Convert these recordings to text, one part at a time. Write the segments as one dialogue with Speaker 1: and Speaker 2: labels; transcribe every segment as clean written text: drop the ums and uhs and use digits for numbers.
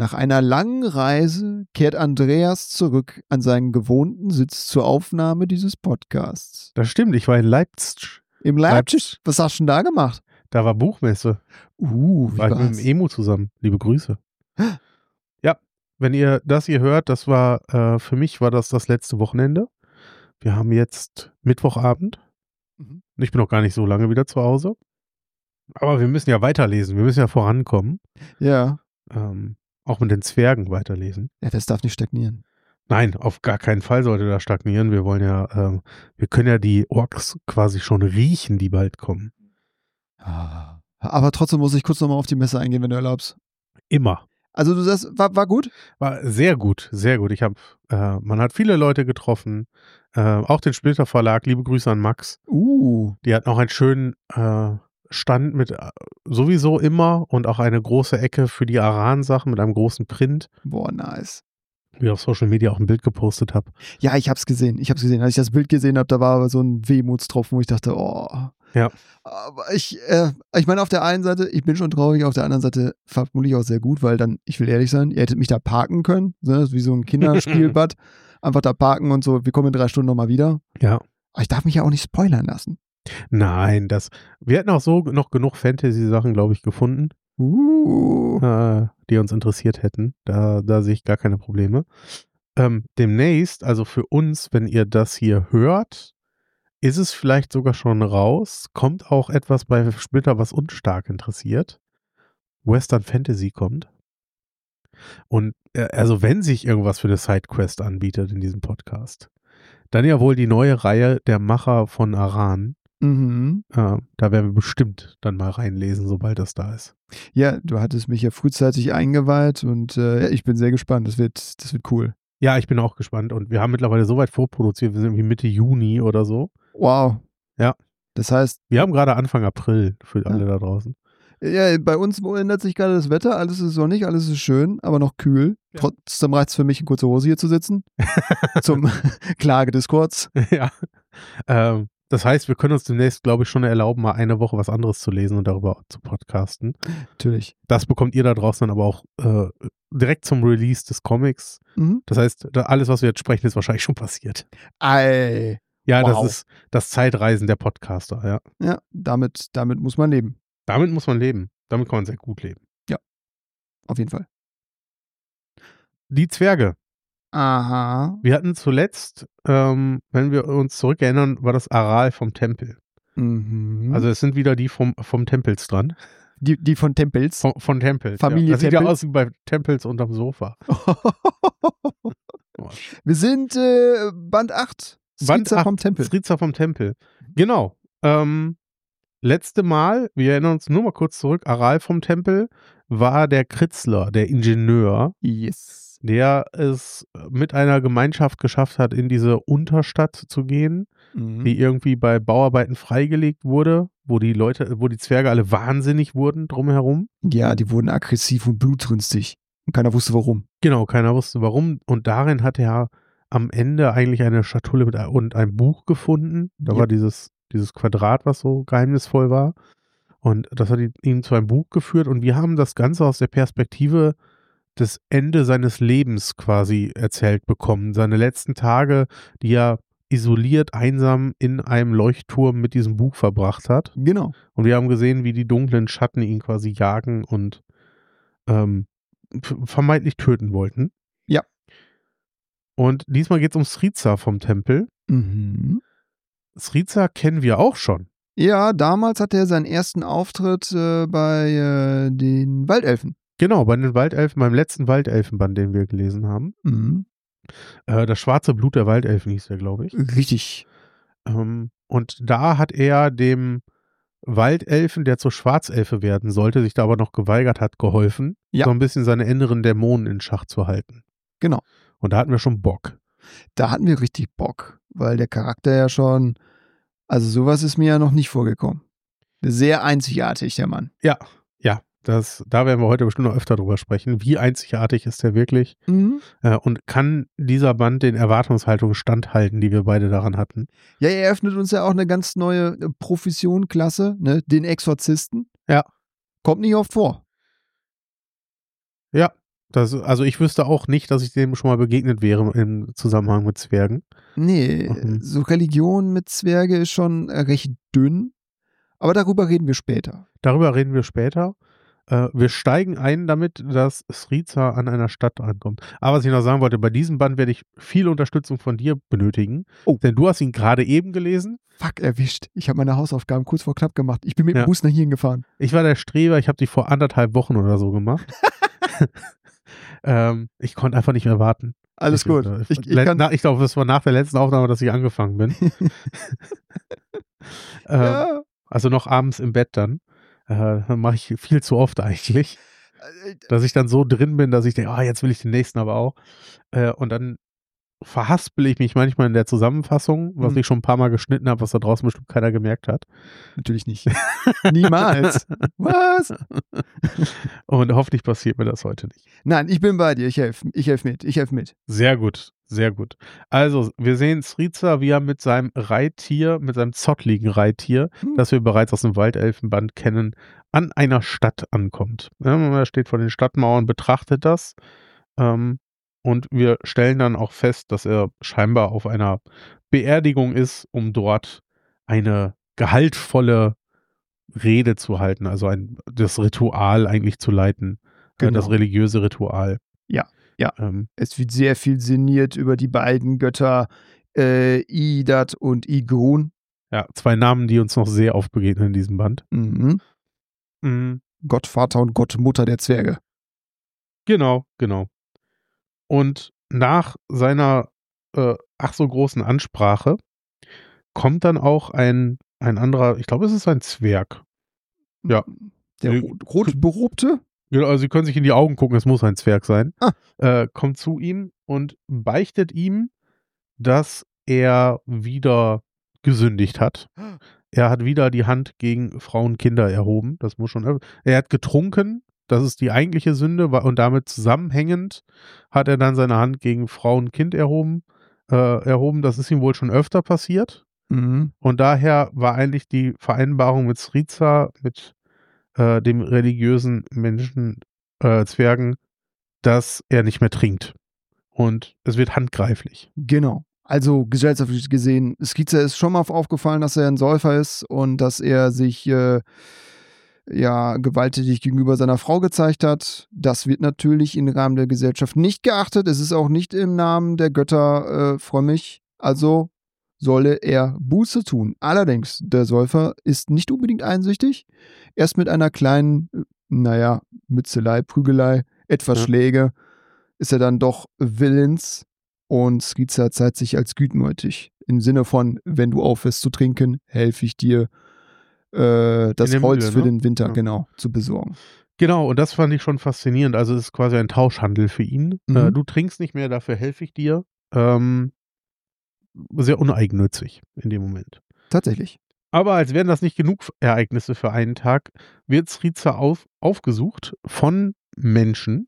Speaker 1: Nach einer langen Reise kehrt Andreas zurück an seinen gewohnten Sitz zur Aufnahme dieses Podcasts.
Speaker 2: Das stimmt, ich war in Leipzig.
Speaker 1: Im Leipzig? Was hast du denn da gemacht?
Speaker 2: Da war Buchmesse.
Speaker 1: Wie
Speaker 2: war ich mit dem Emu zusammen. Liebe Grüße. Ja, wenn ihr das hier hört, das war, für mich war das letzte Wochenende. Wir haben jetzt Mittwochabend. Ich bin noch gar nicht so lange wieder zu Hause. Aber wir müssen ja weiterlesen. Wir müssen ja vorankommen.
Speaker 1: Ja.
Speaker 2: Auch mit den Zwergen weiterlesen.
Speaker 1: Ja, das darf nicht stagnieren.
Speaker 2: Nein, auf gar keinen Fall sollte das stagnieren. Wir wollen ja, wir können ja die Orks quasi schon riechen, die bald kommen.
Speaker 1: Aber trotzdem muss ich kurz nochmal auf die Messe eingehen, wenn du erlaubst.
Speaker 2: Immer.
Speaker 1: Also du sagst, war gut?
Speaker 2: War sehr gut, sehr gut. Man hat viele Leute getroffen. Auch den Splitter Verlag. Liebe Grüße an Max. Die hatten auch einen schönen Stand mit sowieso immer und auch eine große Ecke für die Aran-Sachen mit einem großen Print.
Speaker 1: Boah, nice.
Speaker 2: Wie ich auf Social Media auch ein Bild gepostet habe.
Speaker 1: Ja, ich hab's gesehen. Als ich das Bild gesehen habe, da war aber so ein Wehmutstropfen, wo ich dachte, oh.
Speaker 2: Ja.
Speaker 1: Aber ich meine, auf der einen Seite, ich bin schon traurig, auf der anderen Seite vermutlich auch sehr gut, weil dann, ich will ehrlich sein, ihr hättet mich da parken können, ne? Wie so ein Kinderspielbad. Einfach da parken und so, wir kommen in 3 Stunden nochmal wieder.
Speaker 2: Ja.
Speaker 1: Aber ich darf mich ja auch nicht spoilern lassen.
Speaker 2: Nein, wir hätten auch so noch genug Fantasy-Sachen, glaube ich, gefunden, die uns interessiert hätten. Da sehe ich gar keine Probleme. Demnächst, also für uns, wenn ihr das hier hört, ist es vielleicht sogar schon raus. Kommt auch etwas bei Splitter, was uns stark interessiert. Western Fantasy kommt. Und also wenn sich irgendwas für eine Sidequest anbietet in diesem Podcast, dann ja wohl die neue Reihe der Macher von Aran. Da werden wir bestimmt dann mal reinlesen, sobald das da ist.
Speaker 1: Ja, du hattest mich ja frühzeitig eingeweiht und ich bin sehr gespannt. Das wird cool.
Speaker 2: Ja, ich bin auch gespannt und wir haben mittlerweile so weit vorproduziert, wir sind irgendwie Mitte Juni oder so.
Speaker 1: Wow.
Speaker 2: Ja.
Speaker 1: Das heißt...
Speaker 2: Wir haben gerade Anfang April für alle da draußen.
Speaker 1: Ja, bei uns ändert sich gerade das Wetter, alles ist sonnig, alles ist schön, aber noch kühl. Ja. Trotzdem reicht es für mich, in kurzer Hose hier zu sitzen. Zum Klagediskurz.
Speaker 2: Ja. Das heißt, wir können uns demnächst, glaube ich, schon erlauben, mal eine Woche was anderes zu lesen und darüber zu podcasten.
Speaker 1: Natürlich.
Speaker 2: Das bekommt ihr da draußen dann aber auch direkt zum Release des Comics. Das heißt, alles, was wir jetzt sprechen, ist wahrscheinlich schon passiert.
Speaker 1: Ei.
Speaker 2: Ja, wow. Das ist das Zeitreisen der Podcaster, ja.
Speaker 1: Ja, damit muss man leben.
Speaker 2: Damit muss man leben. Damit kann man sehr gut leben.
Speaker 1: Ja, auf jeden Fall.
Speaker 2: Die Zwerge.
Speaker 1: Aha.
Speaker 2: Wir hatten zuletzt, wenn wir uns zurückerinnern, war das Aral vom Tempel. Also es sind wieder die vom Tempels dran.
Speaker 1: Die von Tempels?
Speaker 2: Von Tempels.
Speaker 1: Familie
Speaker 2: ja. Das
Speaker 1: Tempels.
Speaker 2: sieht ja aus wie bei Tempels unterm Sofa.
Speaker 1: Wir sind Band 8. Sriza vom Tempel.
Speaker 2: Sriza vom Tempel. Genau. Letzte Mal, wir erinnern uns nur mal kurz zurück, Aral vom Tempel war der Kritzler, der Ingenieur.
Speaker 1: Yes.
Speaker 2: Der es mit einer Gemeinschaft geschafft hat, in diese Unterstadt zu gehen, die irgendwie bei Bauarbeiten freigelegt wurde, wo die Zwerge alle wahnsinnig wurden drumherum.
Speaker 1: Ja, die wurden aggressiv und blutrünstig. Und keiner wusste warum.
Speaker 2: Genau, keiner wusste warum. Und darin hat er am Ende eigentlich eine Schatulle und ein Buch gefunden. Da war dieses Quadrat, was so geheimnisvoll war. Und das hat ihn zu einem Buch geführt. Und wir haben das Ganze aus der Perspektive des Ende seines Lebens quasi erzählt bekommen. Seine letzten Tage, die er isoliert, einsam in einem Leuchtturm mit diesem Buch verbracht hat.
Speaker 1: Genau.
Speaker 2: Und wir haben gesehen, wie die dunklen Schatten ihn quasi jagen und vermeintlich töten wollten.
Speaker 1: Ja.
Speaker 2: Und diesmal geht es um Sriza vom Tempel. Sriza kennen wir auch schon.
Speaker 1: Ja, damals hatte er seinen ersten Auftritt bei den Waldelfen.
Speaker 2: Genau, bei den Waldelfen, beim letzten Waldelfenband, den wir gelesen haben. Das schwarze Blut der Waldelfen hieß der, glaube ich.
Speaker 1: Richtig.
Speaker 2: Und da hat er dem Waldelfen, der zur Schwarzelfe werden sollte, sich da aber noch geweigert hat, geholfen, so ein bisschen seine inneren Dämonen in Schach zu halten.
Speaker 1: Genau.
Speaker 2: Und da hatten wir schon Bock.
Speaker 1: Da hatten wir richtig Bock, weil der Charakter ja schon, also sowas ist mir ja noch nicht vorgekommen. Sehr einzigartig, der Mann.
Speaker 2: Ja. Da werden wir heute bestimmt noch öfter drüber sprechen. Wie einzigartig ist der wirklich? Und kann dieser Band den Erwartungshaltungen standhalten, die wir beide daran hatten?
Speaker 1: Ja, er eröffnet uns ja auch eine ganz neue Profession, Klasse, ne? Den Exorzisten.
Speaker 2: Ja.
Speaker 1: Kommt nicht oft vor.
Speaker 2: Ja, Also ich wüsste auch nicht, dass ich dem schon mal begegnet wäre im Zusammenhang mit Zwergen.
Speaker 1: Nee, so Religion mit Zwerge ist schon recht dünn. Aber darüber reden wir später.
Speaker 2: Darüber reden wir später. Wir steigen ein damit, dass Sriza an einer Stadt ankommt. Aber was ich noch sagen wollte, bei diesem Band werde ich viel Unterstützung von dir benötigen.
Speaker 1: Oh.
Speaker 2: Denn du hast ihn gerade eben gelesen.
Speaker 1: Fuck, erwischt. Ich habe meine Hausaufgaben kurz vor knapp gemacht. Ich bin mit dem Bus nach hier gefahren.
Speaker 2: Ich war der Streber, ich habe die vor 1,5 Wochen oder so gemacht. Ich konnte einfach nicht mehr warten.
Speaker 1: Alles gut.
Speaker 2: Ich glaube, das war nach der letzten Aufnahme, dass ich angefangen bin.
Speaker 1: Ja.
Speaker 2: Also noch abends im Bett dann. Mache ich viel zu oft eigentlich. Dass ich dann so drin bin, dass ich denke, jetzt will ich den nächsten aber auch. Und dann verhaspel ich mich manchmal in der Zusammenfassung, was ich schon ein paar Mal geschnitten habe, was da draußen bestimmt keiner gemerkt hat.
Speaker 1: Natürlich nicht. Niemals. Was?
Speaker 2: Und hoffentlich passiert mir das heute nicht.
Speaker 1: Nein, ich bin bei dir. Ich helfe mit.
Speaker 2: Sehr gut, sehr gut. Also, wir sehen Sriza, wie er mit seinem Reittier, mit seinem zottligen Reittier, das wir bereits aus dem Waldelfenband kennen, an einer Stadt ankommt. Ja, er steht vor den Stadtmauern, betrachtet das. Und wir stellen dann auch fest, dass er scheinbar auf einer Beerdigung ist, um dort eine gehaltvolle Rede zu halten, also das Ritual eigentlich zu leiten, das religiöse Ritual.
Speaker 1: Ja. Es wird sehr viel sinniert über die beiden Götter Idat und Igrun.
Speaker 2: Ja, 2 Namen, die uns noch sehr oft begegnen in diesem Band.
Speaker 1: Gottvater und Gottmutter der Zwerge.
Speaker 2: Genau. Und nach seiner ach so großen Ansprache kommt dann auch ein anderer, ich glaube, es ist ein Zwerg. Ja.
Speaker 1: Der rotberobte?
Speaker 2: Genau, also Sie können sich in die Augen gucken, es muss ein Zwerg sein. Kommt zu ihm und beichtet ihm, dass er wieder gesündigt hat. Er hat wieder die Hand gegen Frauen und Kinder erhoben. Das muss schon. Er hat getrunken. Das ist die eigentliche Sünde. Und damit zusammenhängend hat er dann seine Hand gegen Frau und Kind erhoben. Das ist ihm wohl schon öfter passiert. Und daher war eigentlich die Vereinbarung mit Sriza, mit dem religiösen Menschen, Zwergen, dass er nicht mehr trinkt. Und es wird handgreiflich.
Speaker 1: Genau. Also gesellschaftlich gesehen, Sriza ist schon mal aufgefallen, dass er ein Säufer ist und dass er sich gewalttätig gegenüber seiner Frau gezeigt hat. Das wird natürlich im Rahmen der Gesellschaft nicht geachtet. Es ist auch nicht im Namen der Götter frömmig. Also solle er Buße tun. Allerdings, der Säufer ist nicht unbedingt einsüchtig. Erst mit einer kleinen, Mützelei, Prügelei, etwas Schläge, ist er dann doch willens. Und Sriza zeigt sich als gütmütig. Im Sinne von, wenn du aufhörst zu trinken, helfe ich dir, das Holz für den Winter, zu besorgen.
Speaker 2: Genau, und das fand ich schon faszinierend. Also es ist quasi ein Tauschhandel für ihn. Du trinkst nicht mehr, dafür helfe ich dir. Sehr uneigennützig in dem Moment.
Speaker 1: Tatsächlich.
Speaker 2: Aber als wären das nicht genug Ereignisse für einen Tag, wird Sriza aufgesucht von Menschen.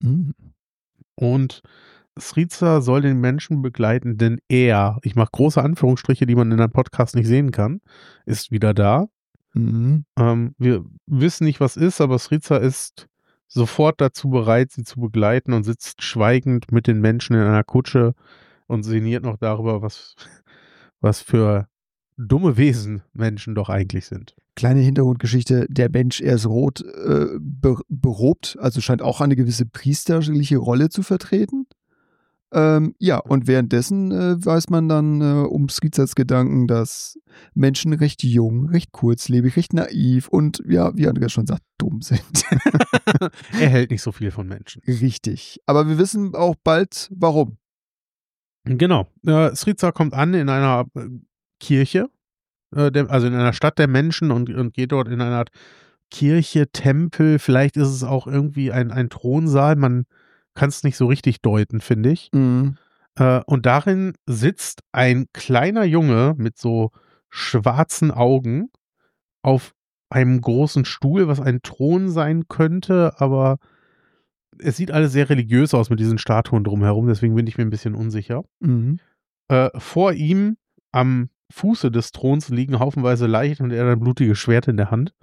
Speaker 2: Und Sriza soll den Menschen begleiten, denn ich mache große Anführungsstriche, die man in einem Podcast nicht sehen kann, ist wieder da. Wir wissen nicht, was ist, aber Sriza ist sofort dazu bereit, sie zu begleiten und sitzt schweigend mit den Menschen in einer Kutsche und sinniert noch darüber, was für dumme Wesen Menschen doch eigentlich sind.
Speaker 1: Kleine Hintergrundgeschichte, der Mensch, er ist rot berobt, also scheint auch eine gewisse priesterliche Rolle zu vertreten. Und währenddessen weiß man dann um Srizas Gedanken, dass Menschen recht jung, recht kurzlebig, recht naiv und, wie Andreas schon sagt, dumm sind.
Speaker 2: Er hält nicht so viel von Menschen.
Speaker 1: Richtig. Aber wir wissen auch bald, warum.
Speaker 2: Genau. Sriza kommt an in einer Kirche, also in einer Stadt der Menschen und geht dort in eine Art Kirche, Tempel, vielleicht ist es auch irgendwie ein Thronsaal, man kann es nicht so richtig deuten, finde ich. Und darin sitzt ein kleiner Junge mit so schwarzen Augen auf einem großen Stuhl, was ein Thron sein könnte, aber es sieht alles sehr religiös aus mit diesen Statuen drumherum, deswegen bin ich mir ein bisschen unsicher. Vor ihm am Fuße des Throns liegen haufenweise Leichen und er hat ein blutiges Schwert in der Hand.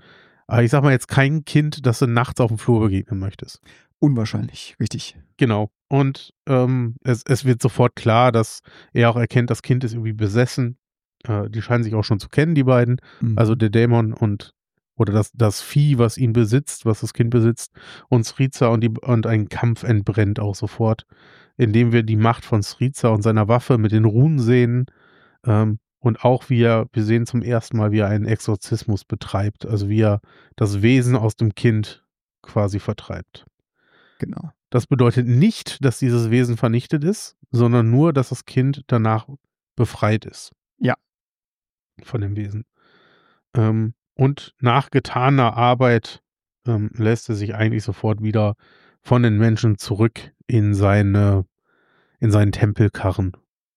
Speaker 2: Aber ich sag mal jetzt kein Kind, das du nachts auf dem Flur begegnen möchtest.
Speaker 1: Unwahrscheinlich, richtig.
Speaker 2: Genau. Und es wird sofort klar, dass er auch erkennt, das Kind ist irgendwie besessen. Die scheinen sich auch schon zu kennen, die beiden. Also
Speaker 1: Mhm.
Speaker 2: der Dämon oder das Vieh, was ihn besitzt, was das Kind besitzt, und Sriza und ein Kampf entbrennt auch sofort, indem wir die Macht von Sriza und seiner Waffe mit den Runen sehen. Und auch wir sehen zum ersten Mal, wie er einen Exorzismus betreibt, also wie er das Wesen aus dem Kind quasi vertreibt.
Speaker 1: Genau.
Speaker 2: Das bedeutet nicht, dass dieses Wesen vernichtet ist, sondern nur, dass das Kind danach befreit ist.
Speaker 1: Ja.
Speaker 2: Von dem Wesen. Und nach getaner Arbeit lässt er sich eigentlich sofort wieder von den Menschen zurück in seinen Tempel karren.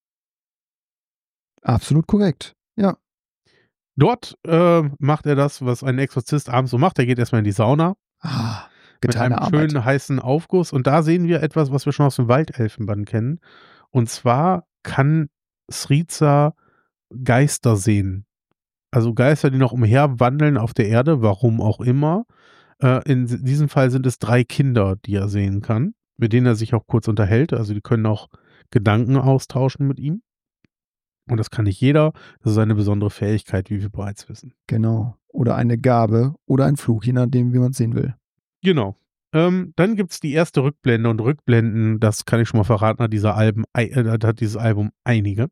Speaker 1: Absolut korrekt. Ja.
Speaker 2: Dort macht er das, was ein Exorzist abends so macht. Er geht erstmal in die Sauna mit
Speaker 1: Getane
Speaker 2: einem
Speaker 1: Arbeit.
Speaker 2: schönen heißen Aufguss. Und da sehen wir etwas, was wir schon aus dem Waldelfenband kennen. Und zwar kann Sriza Geister sehen. Also Geister, die noch umherwandeln auf der Erde, warum auch immer. In diesem Fall sind es 3 Kinder, die er sehen kann, mit denen er sich auch kurz unterhält. Also die können auch Gedanken austauschen mit ihm. Und das kann nicht jeder. Das ist eine besondere Fähigkeit, wie wir bereits wissen.
Speaker 1: Genau. Oder eine Gabe oder ein Fluch, je nachdem, wie man es sehen will.
Speaker 2: Genau. Dann gibt es die erste Rückblende, und Rückblenden, das kann ich schon mal verraten, hat dieses Album einige.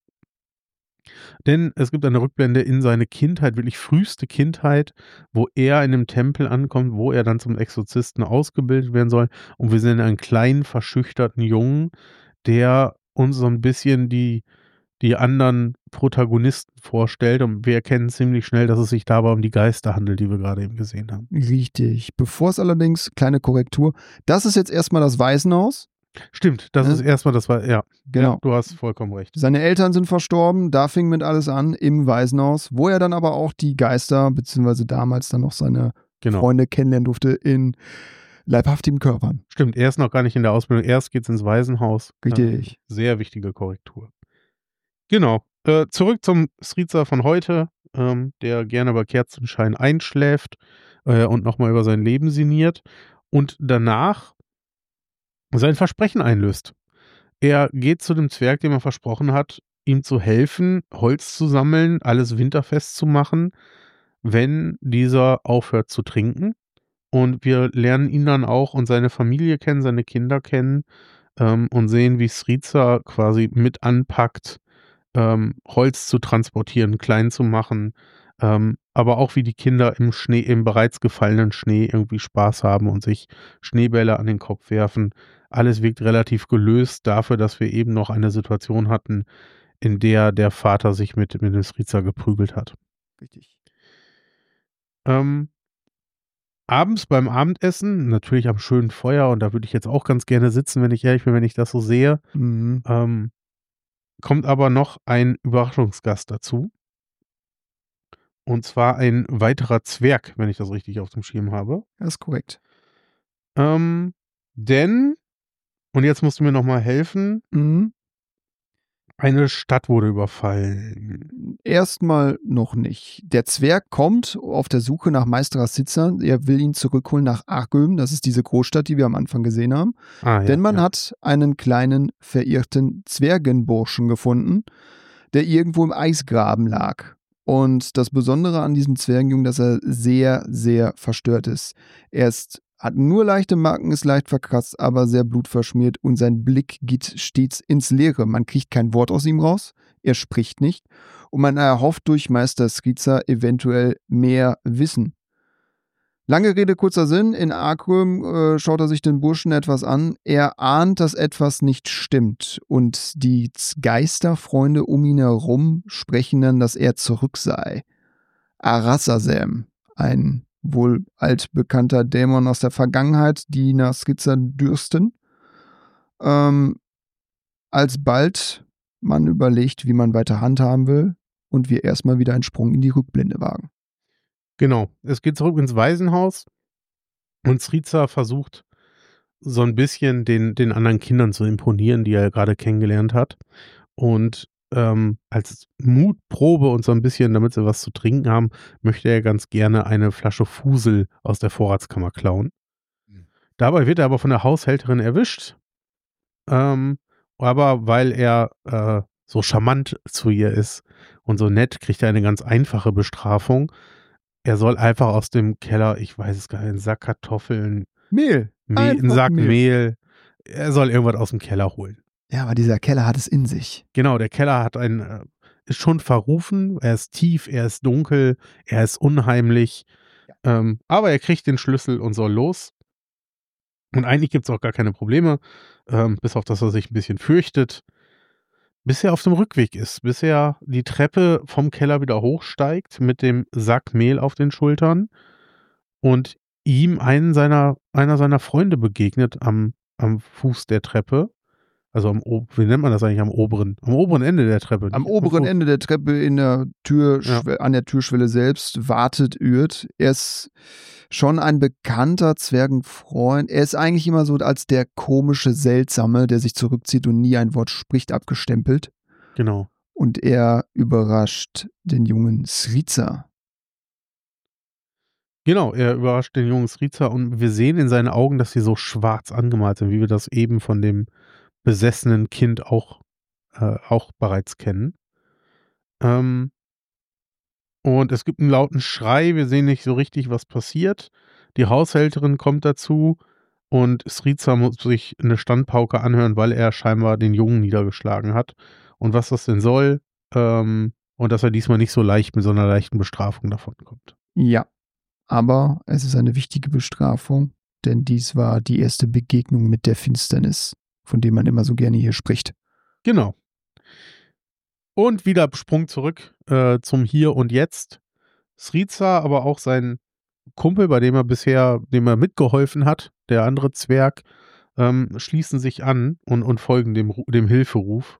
Speaker 2: Denn es gibt eine Rückblende in seine Kindheit, wirklich früheste Kindheit, wo er in einem Tempel ankommt, wo er dann zum Exorzisten ausgebildet werden soll. Und wir sehen einen kleinen, verschüchterten Jungen, der uns so ein bisschen die anderen Protagonisten vorstellt. Und wir erkennen ziemlich schnell, dass es sich dabei um die Geister handelt, die wir gerade eben gesehen haben.
Speaker 1: Richtig. Bevor es allerdings, kleine Korrektur, das ist jetzt erstmal das Waisenhaus.
Speaker 2: Stimmt, das ist erstmal, ja.
Speaker 1: Genau.
Speaker 2: Ja, du hast vollkommen recht.
Speaker 1: Seine Eltern sind verstorben, da fing mit alles an, im Waisenhaus, wo er dann aber auch die Geister, beziehungsweise damals dann noch seine Freunde kennenlernen durfte in leibhaftigen Körpern.
Speaker 2: Stimmt, er ist noch gar nicht in der Ausbildung, erst geht's ins Waisenhaus.
Speaker 1: Richtig.
Speaker 2: Sehr wichtige Korrektur. Genau. Zurück zum Sriza von heute, der gerne bei Kerzenschein einschläft und nochmal über sein Leben sinniert und danach sein Versprechen einlöst. Er geht zu dem Zwerg, dem er versprochen hat, ihm zu helfen, Holz zu sammeln, alles winterfest zu machen, wenn dieser aufhört zu trinken. Und wir lernen ihn dann auch und seine Familie kennen, seine Kinder kennen und sehen, wie Sriza quasi mit anpackt, Holz zu transportieren, klein zu machen, aber auch wie die Kinder im bereits gefallenen Schnee irgendwie Spaß haben und sich Schneebälle an den Kopf werfen. Alles wirkt relativ gelöst dafür, dass wir eben noch eine Situation hatten, in der der Vater sich mit dem Sriza geprügelt hat.
Speaker 1: Richtig.
Speaker 2: Abends beim Abendessen, natürlich am schönen Feuer, und da würde ich jetzt auch ganz gerne sitzen, wenn ich ehrlich bin, wenn ich das so sehe, kommt aber noch ein Überraschungsgast dazu. Und zwar ein weiterer Zwerg, wenn ich das richtig auf dem Schirm habe.
Speaker 1: Das ist korrekt.
Speaker 2: Denn, und jetzt musst du mir nochmal helfen, eine Stadt wurde überfallen.
Speaker 1: Erstmal noch nicht. Der Zwerg kommt auf der Suche nach Meister Rasitza. Er will ihn zurückholen nach Argöm. Das ist diese Großstadt, die wir am Anfang gesehen haben. Denn man hat einen kleinen, verirrten Zwergenburschen gefunden, der irgendwo im Eisgraben lag. Und das Besondere an diesem Zwergenjungen, dass er sehr, sehr verstört ist. Hat nur leichte Marken, ist leicht verkratzt, aber sehr blutverschmiert, und sein Blick geht stets ins Leere. Man kriegt kein Wort aus ihm raus, er spricht nicht, und man erhofft durch Meister Sriza eventuell mehr Wissen. Lange Rede, kurzer Sinn, in Argrim schaut er sich den Burschen etwas an. Er ahnt, dass etwas nicht stimmt, und die Geisterfreunde um ihn herum sprechen dann, dass er zurück sei. Arasasem, ein wohl altbekannter Dämon aus der Vergangenheit, die nach Sriza dürsten. Alsbald man überlegt, wie man weiter handhaben will, und wir erstmal wieder einen Sprung in die Rückblende wagen.
Speaker 2: Genau, es geht zurück ins Waisenhaus, und Sriza versucht so ein bisschen den anderen Kindern zu imponieren, die er gerade kennengelernt hat. Und als Mutprobe und so ein bisschen, damit sie was zu trinken haben, möchte er ganz gerne eine Flasche Fusel aus der Vorratskammer klauen. Dabei wird er aber von der Haushälterin erwischt. Aber weil er so charmant zu ihr ist und so nett, kriegt er eine ganz einfache Bestrafung. Er soll einfach aus dem Keller, ich weiß es gar nicht, einen Sack Kartoffeln,
Speaker 1: Mehl.
Speaker 2: einen
Speaker 1: Einfach
Speaker 2: Sack Mehl. Er soll irgendwas aus dem Keller holen.
Speaker 1: Ja, aber dieser Keller hat es in sich.
Speaker 2: Genau, der Keller hat ist schon verrufen. Er ist tief, er ist dunkel, er ist unheimlich. Aber er kriegt den Schlüssel und soll los. Und eigentlich gibt es auch gar keine Probleme, bis auf dass er sich ein bisschen fürchtet, bis er auf dem Rückweg ist, bis er die Treppe vom Keller wieder hochsteigt mit dem Sack Mehl auf den Schultern und ihm einer seiner Freunde begegnet am Fuß der Treppe. Also wie nennt man das eigentlich? Am oberen Ende der Treppe.
Speaker 1: Am oberen Ende der Treppe in der an der Türschwelle selbst wartet Uert. Er ist schon ein bekannter Zwergenfreund. Er ist eigentlich immer so als der komische Seltsame, der sich zurückzieht und nie ein Wort spricht, abgestempelt.
Speaker 2: Genau.
Speaker 1: Und er überrascht den jungen Sriza.
Speaker 2: Genau, er überrascht den jungen Sriza und wir sehen in seinen Augen, dass sie so schwarz angemalt sind, wie wir das eben von dem besessenen Kind auch bereits kennen. Und es gibt einen lauten Schrei, wir sehen nicht so richtig, was passiert. Die Haushälterin kommt dazu und Sriza muss sich eine Standpauke anhören, weil er scheinbar den Jungen niedergeschlagen hat. Und was das denn soll, und dass er diesmal nicht so leicht mit so einer leichten Bestrafung davonkommt.
Speaker 1: Ja, aber es ist eine wichtige Bestrafung, denn dies war die erste Begegnung mit der Finsternis, von dem man immer so gerne hier spricht.
Speaker 2: Genau. Und wieder Sprung zurück zum Hier und Jetzt. Sriza, aber auch sein Kumpel, dem er mitgeholfen hat, der andere Zwerg, schließen sich an und folgen dem Hilferuf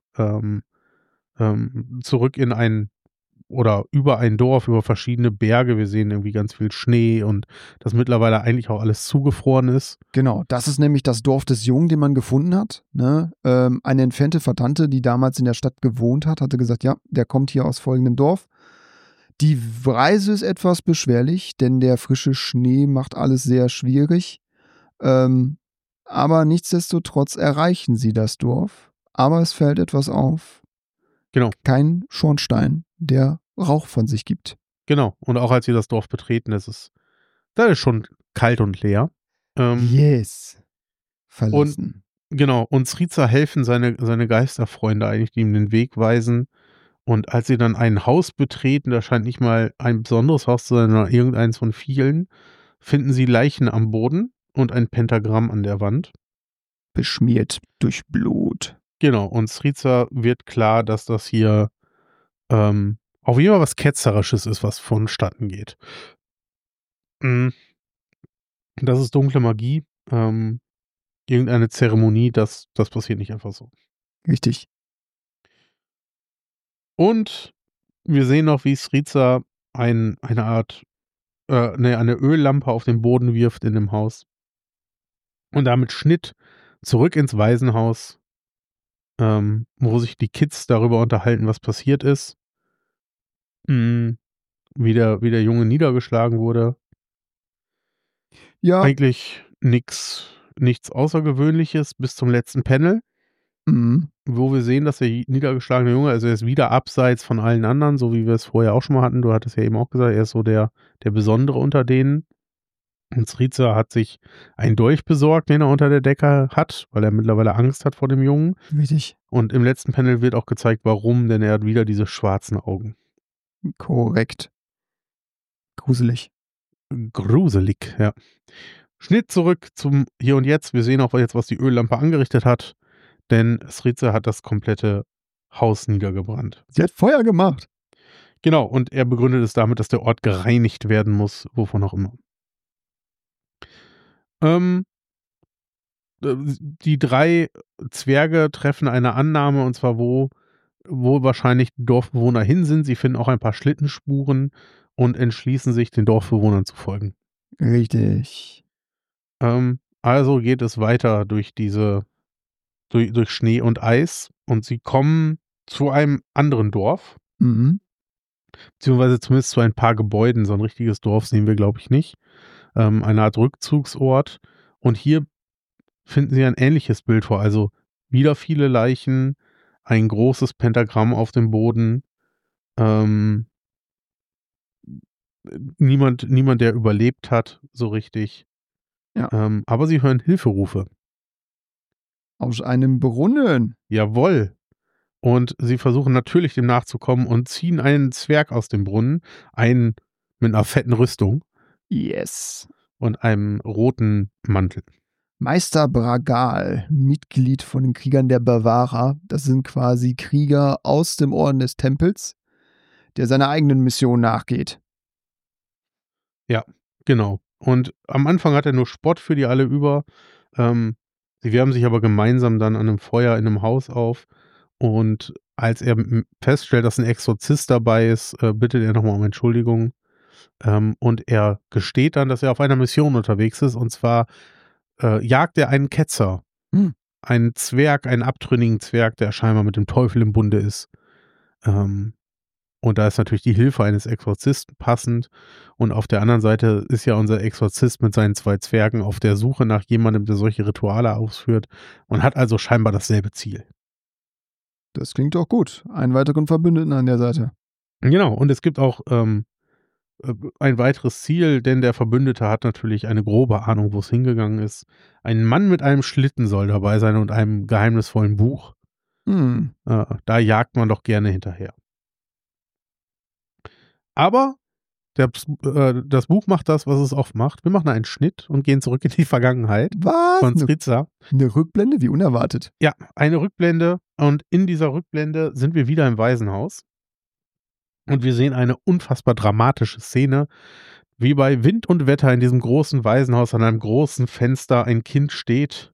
Speaker 2: zurück über ein Dorf, über verschiedene Berge. Wir sehen irgendwie ganz viel Schnee und dass mittlerweile eigentlich auch alles zugefroren ist.
Speaker 1: Genau, das ist nämlich das Dorf des Jungen, den man gefunden hat. Ne? Eine entfernte Verwandte, die damals in der Stadt gewohnt hat, hatte gesagt, ja, der kommt hier aus folgendem Dorf. Die Reise ist etwas beschwerlich, denn der frische Schnee macht alles sehr schwierig. Aber nichtsdestotrotz erreichen sie das Dorf. Aber es fällt etwas auf.
Speaker 2: Genau.
Speaker 1: Kein Schornstein, der Rauch von sich gibt.
Speaker 2: Genau. Und auch als sie das Dorf betreten, da ist schon kalt und leer.
Speaker 1: Yes. Verlassen.
Speaker 2: Und Sriza helfen seine Geisterfreunde eigentlich, die ihm den Weg weisen. Und als sie dann ein Haus betreten, da scheint nicht mal ein besonderes Haus zu sein, sondern irgendeins von vielen, finden sie Leichen am Boden und ein Pentagramm an der Wand.
Speaker 1: Beschmiert durch Blut.
Speaker 2: Genau, und Sriza wird klar, dass das hier auf jeden Fall was Ketzerisches ist, was vonstatten geht. Das ist dunkle Magie. Irgendeine Zeremonie, das passiert nicht einfach so.
Speaker 1: Richtig.
Speaker 2: Und wir sehen noch, wie Sriza eine Öllampe auf den Boden wirft in dem Haus. Und damit Schnitt zurück ins Waisenhaus, wo sich die Kids darüber unterhalten, was passiert ist. Wie der Junge niedergeschlagen wurde.
Speaker 1: Ja.
Speaker 2: Eigentlich nichts Außergewöhnliches bis zum letzten Panel. Wo wir sehen, dass der niedergeschlagene Junge, also er ist wieder abseits von allen anderen, so wie wir es vorher auch schon mal hatten. Du hattest ja eben auch gesagt, er ist so der Besondere unter denen. Und Sriza hat sich einen Dolch besorgt, den er unter der Decke hat, weil er mittlerweile Angst hat vor dem Jungen.
Speaker 1: Richtig.
Speaker 2: Und im letzten Panel wird auch gezeigt, warum, denn er hat wieder diese schwarzen Augen.
Speaker 1: Korrekt. Gruselig,
Speaker 2: ja. Schnitt zurück zum Hier und Jetzt. Wir sehen auch jetzt, was die Öllampe angerichtet hat. Denn Sriza hat das komplette Haus niedergebrannt.
Speaker 1: Sie hat Feuer gemacht.
Speaker 2: Genau, und er begründet es damit, dass der Ort gereinigt werden muss, wovon auch immer. Die 3 Zwerge treffen eine Annahme, und zwar wo wahrscheinlich die Dorfbewohner hin sind. Sie finden auch ein paar Schlittenspuren und entschließen sich, den Dorfbewohnern zu folgen.
Speaker 1: Richtig.
Speaker 2: Also geht es weiter durch Schnee und Eis und sie kommen zu einem anderen Dorf,
Speaker 1: Mhm.
Speaker 2: beziehungsweise zumindest zu ein paar Gebäuden. So ein richtiges Dorf sehen wir, glaube ich, nicht. Eine Art Rückzugsort. Und hier finden Sie ein ähnliches Bild vor. Also wieder viele Leichen, ein großes Pentagramm auf dem Boden. Ähm, niemand, der überlebt hat, so richtig.
Speaker 1: Ja.
Speaker 2: Aber Sie hören Hilferufe.
Speaker 1: Aus einem Brunnen.
Speaker 2: Jawohl. Und sie versuchen natürlich dem nachzukommen und ziehen einen Zwerg aus dem Brunnen, einen mit einer fetten Rüstung
Speaker 1: Yes.
Speaker 2: und einem roten Mantel.
Speaker 1: Meister Bragal, Mitglied von den Kriegern der Bavarer. Das sind quasi Krieger aus dem Orden des Tempels, der seiner eigenen Mission nachgeht.
Speaker 2: Ja, genau. Und am Anfang hat er nur Spott für die alle über. Sie wärmen sich aber gemeinsam dann an einem Feuer in einem Haus auf. Und als er feststellt, dass ein Exorzist dabei ist, bittet er nochmal um Entschuldigung. Und er gesteht dann, dass er auf einer Mission unterwegs ist. Und zwar jagt er einen Ketzer. Einen Zwerg, einen abtrünnigen Zwerg, der scheinbar mit dem Teufel im Bunde ist. Und da ist natürlich die Hilfe eines Exorzisten passend. Und auf der anderen Seite ist ja unser Exorzist mit seinen 2 Zwergen auf der Suche nach jemandem, der solche Rituale ausführt und hat also scheinbar dasselbe Ziel.
Speaker 1: Das klingt doch gut. Einen weiteren Verbündeten an der Seite.
Speaker 2: Genau, und es gibt auch ein weiteres Ziel, denn der Verbündete hat natürlich eine grobe Ahnung, wo es hingegangen ist. Ein Mann mit einem Schlitten soll dabei sein und einem geheimnisvollen Buch. Da jagt man doch gerne hinterher. Aber das Buch macht das, was es oft macht. Wir machen einen Schnitt und gehen zurück in die Vergangenheit.
Speaker 1: Was?
Speaker 2: Von Sriza.
Speaker 1: Eine Rückblende? Wie unerwartet.
Speaker 2: Ja, eine Rückblende. Und in dieser Rückblende sind wir wieder im Waisenhaus. Und wir sehen eine unfassbar dramatische Szene, wie bei Wind und Wetter in diesem großen Waisenhaus an einem großen Fenster ein Kind steht,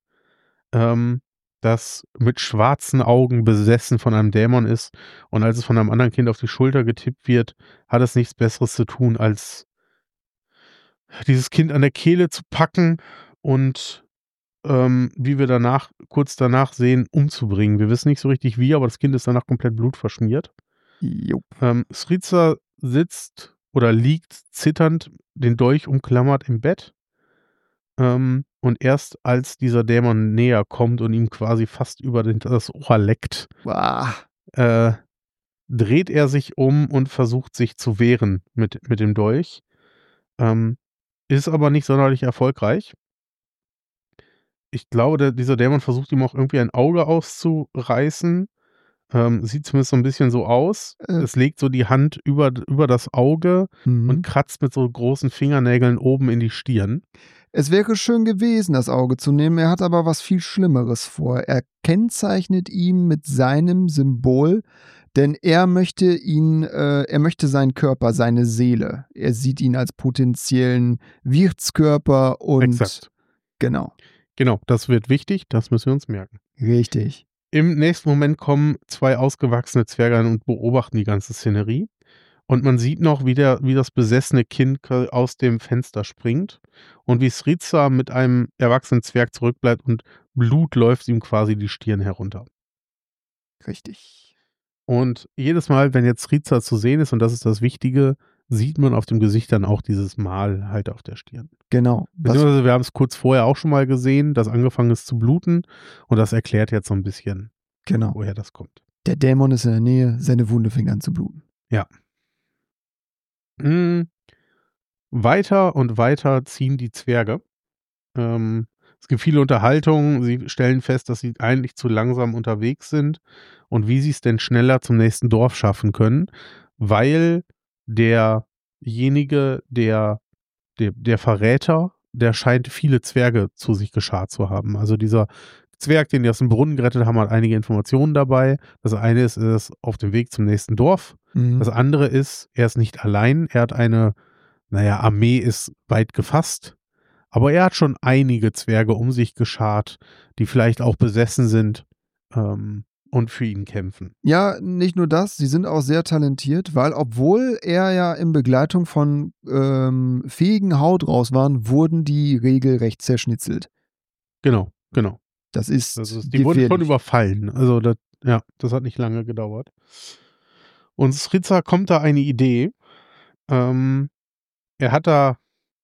Speaker 2: das mit schwarzen Augen besessen von einem Dämon ist. Und als es von einem anderen Kind auf die Schulter getippt wird, hat es nichts Besseres zu tun, als dieses Kind an der Kehle zu packen und wie wir kurz danach sehen, umzubringen. Wir wissen nicht so richtig wie, aber das Kind ist danach komplett blutverschmiert.
Speaker 1: Jo.
Speaker 2: Sriza sitzt oder liegt zitternd, den Dolch umklammert im Bett. Und erst als dieser Dämon näher kommt und ihm quasi fast über das Ohr leckt, dreht er sich um und versucht sich zu wehren mit dem Dolch. Ist aber nicht sonderlich erfolgreich. Ich glaube, dieser Dämon versucht ihm auch irgendwie ein Auge auszureißen. Sieht zumindest so ein bisschen so aus. Es legt so die Hand über das Auge und kratzt mit so großen Fingernägeln oben in die Stirn.
Speaker 1: Es wäre schön gewesen, das Auge zu nehmen. Er hat aber was viel Schlimmeres vor. Er kennzeichnet ihn mit seinem Symbol, denn er möchte seinen Körper, seine Seele. Er sieht ihn als potenziellen Wirtskörper und
Speaker 2: Exakt.
Speaker 1: Genau.
Speaker 2: Genau, das wird wichtig, das müssen wir uns merken.
Speaker 1: Richtig.
Speaker 2: Im nächsten Moment kommen 2 ausgewachsene Zwerge an und beobachten die ganze Szenerie. Und man sieht noch, wie das besessene Kind aus dem Fenster springt und wie Sriza mit einem erwachsenen Zwerg zurückbleibt und Blut läuft ihm quasi die Stirn herunter.
Speaker 1: Richtig.
Speaker 2: Und jedes Mal, wenn jetzt Sriza zu sehen ist, und das ist das Wichtige, sieht man auf dem Gesicht dann auch dieses Mal halt auf der Stirn.
Speaker 1: Genau.
Speaker 2: Beziehungsweise wir haben es kurz vorher auch schon mal gesehen, dass angefangen ist zu bluten und das erklärt jetzt so ein bisschen, woher das kommt. Der
Speaker 1: Dämon ist in der Nähe, seine Wunde fängt an zu bluten.
Speaker 2: Ja. Weiter und weiter ziehen die Zwerge. Es gibt viele Unterhaltungen. Sie stellen fest, dass sie eigentlich zu langsam unterwegs sind und wie sie es denn schneller zum nächsten Dorf schaffen können, weil derjenige, der Verräter, der scheint viele Zwerge zu sich geschart zu haben. Also dieser Zwerg, den die aus dem Brunnen gerettet haben, hat einige Informationen dabei. Das eine ist, er ist auf dem Weg zum nächsten Dorf. Das andere ist, er ist nicht allein. Er hat Armee ist weit gefasst. Aber er hat schon einige Zwerge um sich geschart, die vielleicht auch besessen sind und für ihn kämpfen.
Speaker 1: Ja, nicht nur das, sie sind auch sehr talentiert, weil obwohl er ja in Begleitung von fähigen Haut raus waren, wurden die regelrecht zerschnitzelt.
Speaker 2: Genau.
Speaker 1: Das ist
Speaker 2: die wurden schon überfallen. Also Ja, das hat nicht lange gedauert. Und Sriza kommt da eine Idee. Er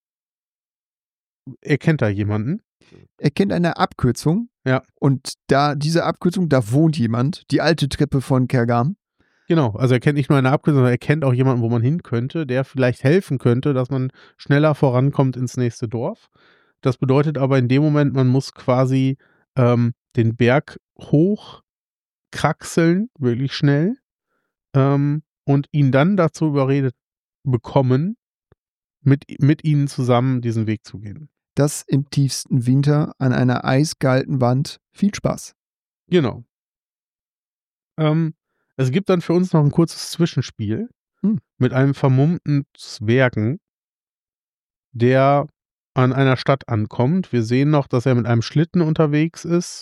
Speaker 2: kennt da jemanden.
Speaker 1: Er kennt eine Abkürzung.
Speaker 2: Ja.
Speaker 1: Und diese Abkürzung, da wohnt jemand. Die alte Treppe von Kergam.
Speaker 2: Genau, also er kennt nicht nur eine Abkürzung, sondern er kennt auch jemanden, wo man hin könnte, der vielleicht helfen könnte, dass man schneller vorankommt ins nächste Dorf. Das bedeutet aber in dem Moment, man muss quasi den Berg hochkraxeln, wirklich schnell, und ihn dann dazu überredet bekommen, mit ihnen zusammen diesen Weg zu gehen.
Speaker 1: Das im tiefsten Winter an einer eiskalten Wand. Viel Spaß.
Speaker 2: Genau. Es gibt dann für uns noch ein kurzes Zwischenspiel mit einem vermummten Zwergen, der an einer Stadt ankommt. Wir sehen noch, dass er mit einem Schlitten unterwegs ist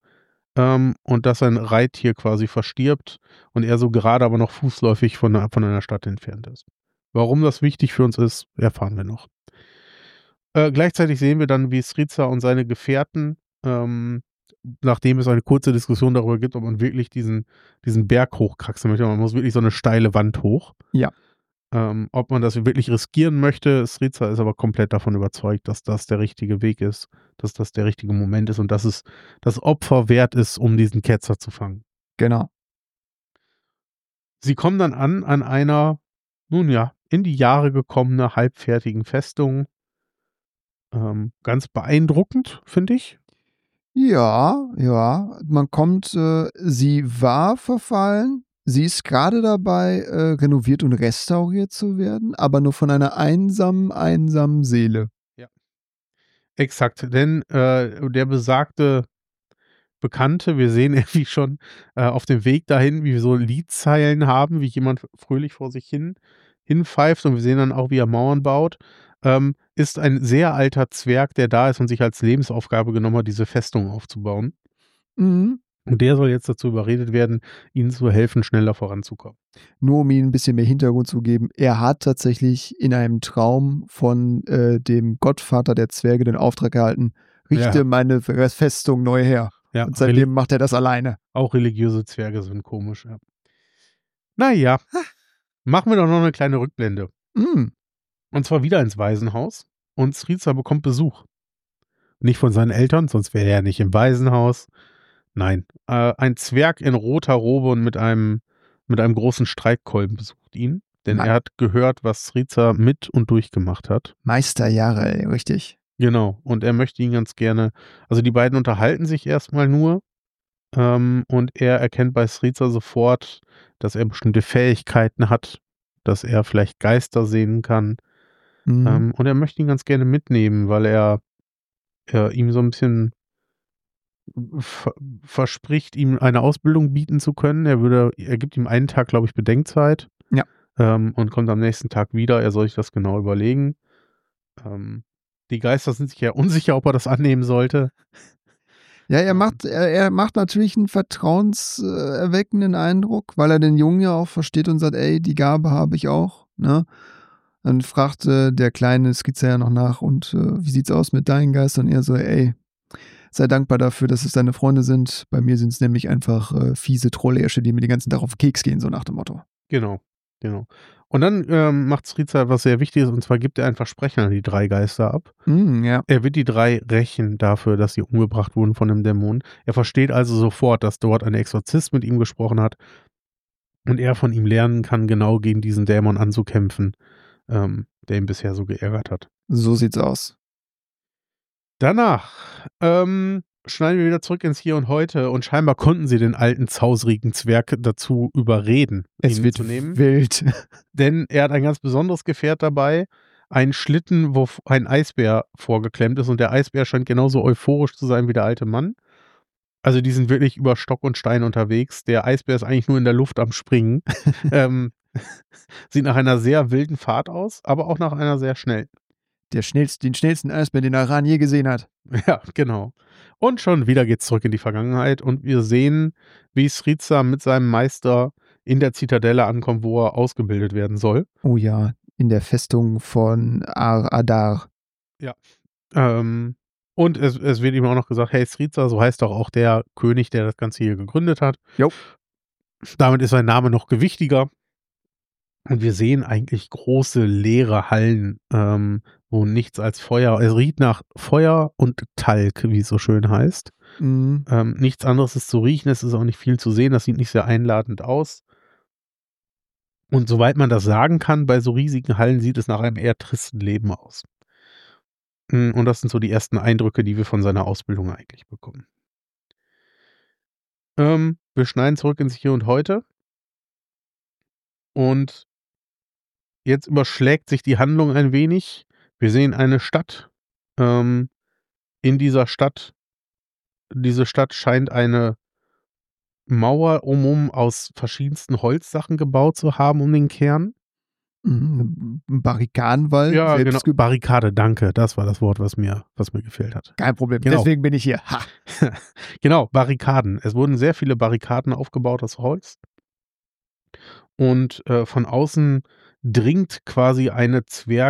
Speaker 2: und dass sein Reittier quasi verstirbt und er so gerade aber noch fußläufig von einer Stadt entfernt ist. Warum das wichtig für uns ist, erfahren wir noch. Gleichzeitig sehen wir dann, wie Sriza und seine Gefährten, nachdem es eine kurze Diskussion darüber gibt, ob man wirklich diesen Berg hochkraxeln möchte. Man muss wirklich so eine steile Wand hoch.
Speaker 1: Ja.
Speaker 2: Ob man das wirklich riskieren möchte. Sriza ist aber komplett davon überzeugt, dass das der richtige Weg ist, dass das der richtige Moment ist und dass es das Opfer wert ist, um diesen Ketzer zu fangen.
Speaker 1: Genau.
Speaker 2: Sie kommen dann an einer, nun ja, in die Jahre gekommene, halbfertigen Festung. Ganz beeindruckend, finde ich.
Speaker 1: Ja. Man kommt, sie war verfallen. Sie ist gerade dabei, renoviert und restauriert zu werden, aber nur von einer einsamen Seele.
Speaker 2: Ja. Exakt, denn der besagte Bekannte, wir sehen irgendwie schon auf dem Weg dahin, wie wir so Liedzeilen haben, wie jemand fröhlich vor sich hinpfeift und wir sehen dann auch, wie er Mauern baut, ist ein sehr alter Zwerg, der da ist und sich als Lebensaufgabe genommen hat, diese Festung aufzubauen.
Speaker 1: Mhm.
Speaker 2: Und der soll jetzt dazu überredet werden, ihnen zu helfen, schneller voranzukommen.
Speaker 1: Nur um ihnen ein bisschen mehr Hintergrund zu geben, er hat tatsächlich in einem Traum von dem Gottvater der Zwerge den Auftrag erhalten, richte meine Festung neu her.
Speaker 2: Ja,
Speaker 1: und seitdem macht er das alleine.
Speaker 2: Auch religiöse Zwerge sind komisch, ja. Naja, machen wir doch noch eine kleine Rückblende. Und zwar wieder ins Waisenhaus. Und Sriza bekommt Besuch. Nicht von seinen Eltern, sonst wäre er nicht im Waisenhaus. Nein, ein Zwerg in roter Robe und mit einem großen Streitkolben besucht ihn. Denn er hat gehört, was Sriza mit und durchgemacht hat.
Speaker 1: Meisterjahre, richtig.
Speaker 2: Genau, und er möchte ihn ganz gerne, also die beiden unterhalten sich erstmal nur und er erkennt bei Sriza sofort, dass er bestimmte Fähigkeiten hat, dass er vielleicht Geister sehen kann. Und er möchte ihn ganz gerne mitnehmen, weil er ihm so ein bisschen verspricht, ihm eine Ausbildung bieten zu können. Er gibt ihm einen Tag, glaube ich, Bedenkzeit.
Speaker 1: Ja.
Speaker 2: Und kommt am nächsten Tag wieder. Er soll sich das genau überlegen. Die Geister sind sich ja unsicher, ob er das annehmen sollte.
Speaker 1: Ja, er macht natürlich einen vertrauenserweckenden Eindruck, weil er den Jungen ja auch versteht und sagt, ey, die Gabe habe ich auch, ne? Dann fragt der kleine Skizzer ja noch nach und wie sieht's aus mit deinen Geistern? Und er so, ey, sei dankbar dafür, dass es deine Freunde sind. Bei mir sind es nämlich einfach fiese Trollärsche, die mir den ganzen Tag auf den Keks gehen, so nach dem Motto.
Speaker 2: Genau. Und dann macht Sriza was sehr Wichtiges, und zwar gibt er ein Versprechen an die 3 Geister ab.
Speaker 1: Ja.
Speaker 2: Er wird die 3 rächen dafür, dass sie umgebracht wurden von einem Dämon. Er versteht also sofort, dass dort ein Exorzist mit ihm gesprochen hat und er von ihm lernen kann, genau gegen diesen Dämon anzukämpfen, der ihn bisher so geärgert hat.
Speaker 1: So sieht's aus.
Speaker 2: Danach schneiden wir wieder zurück ins Hier und Heute und scheinbar konnten sie den alten, zausrigen Zwerg dazu überreden,
Speaker 1: es
Speaker 2: ihn
Speaker 1: wird
Speaker 2: mitzunehmen.
Speaker 1: Wild.
Speaker 2: Denn er hat ein ganz besonderes Gefährt dabei, einen Schlitten, wo ein Eisbär vorgeklemmt ist und der Eisbär scheint genauso euphorisch zu sein wie der alte Mann. Also die sind wirklich über Stock und Stein unterwegs. Der Eisbär ist eigentlich nur in der Luft am Springen. Sieht nach einer sehr wilden Fahrt aus, aber auch nach einer sehr schnellen.
Speaker 1: Den schnellsten Eisbär, den Aran je gesehen hat.
Speaker 2: Ja, genau. Und schon wieder geht's zurück in die Vergangenheit und wir sehen, wie Sriza mit seinem Meister in der Zitadelle ankommt, wo er ausgebildet werden soll.
Speaker 1: Oh ja, in der Festung von Ar-Adar.
Speaker 2: Ja. Und es wird ihm auch noch gesagt, hey, Sriza, so heißt doch auch der König, der das Ganze hier gegründet hat.
Speaker 1: Jo.
Speaker 2: Damit ist sein Name noch gewichtiger. Und wir sehen eigentlich große, leere Hallen, wo nichts als Feuer, es riecht nach Feuer und Talg, wie es so schön heißt.
Speaker 1: Mhm.
Speaker 2: Nichts anderes ist zu riechen, es ist auch nicht viel zu sehen, das sieht nicht sehr einladend aus. Und soweit man das sagen kann, bei so riesigen Hallen sieht es nach einem eher tristen Leben aus. Und das sind so die ersten Eindrücke, die wir von seiner Ausbildung eigentlich bekommen. Wir schneiden zurück ins Hier und Heute. Und jetzt überschlägt sich die Handlung ein wenig. Wir sehen eine Stadt. In dieser Stadt, diese Stadt scheint eine Mauer aus verschiedensten Holzsachen gebaut zu haben um den Kern.
Speaker 1: Ein Barrikadenwall.
Speaker 2: Ja, genau. Barrikade, danke. Das war das Wort, was mir gefehlt hat.
Speaker 1: Kein Problem.
Speaker 2: Genau.
Speaker 1: Deswegen bin ich hier. Ha.
Speaker 2: Genau, Barrikaden. Es wurden sehr viele Barrikaden aufgebaut aus Holz. Und von außen dringt quasi eine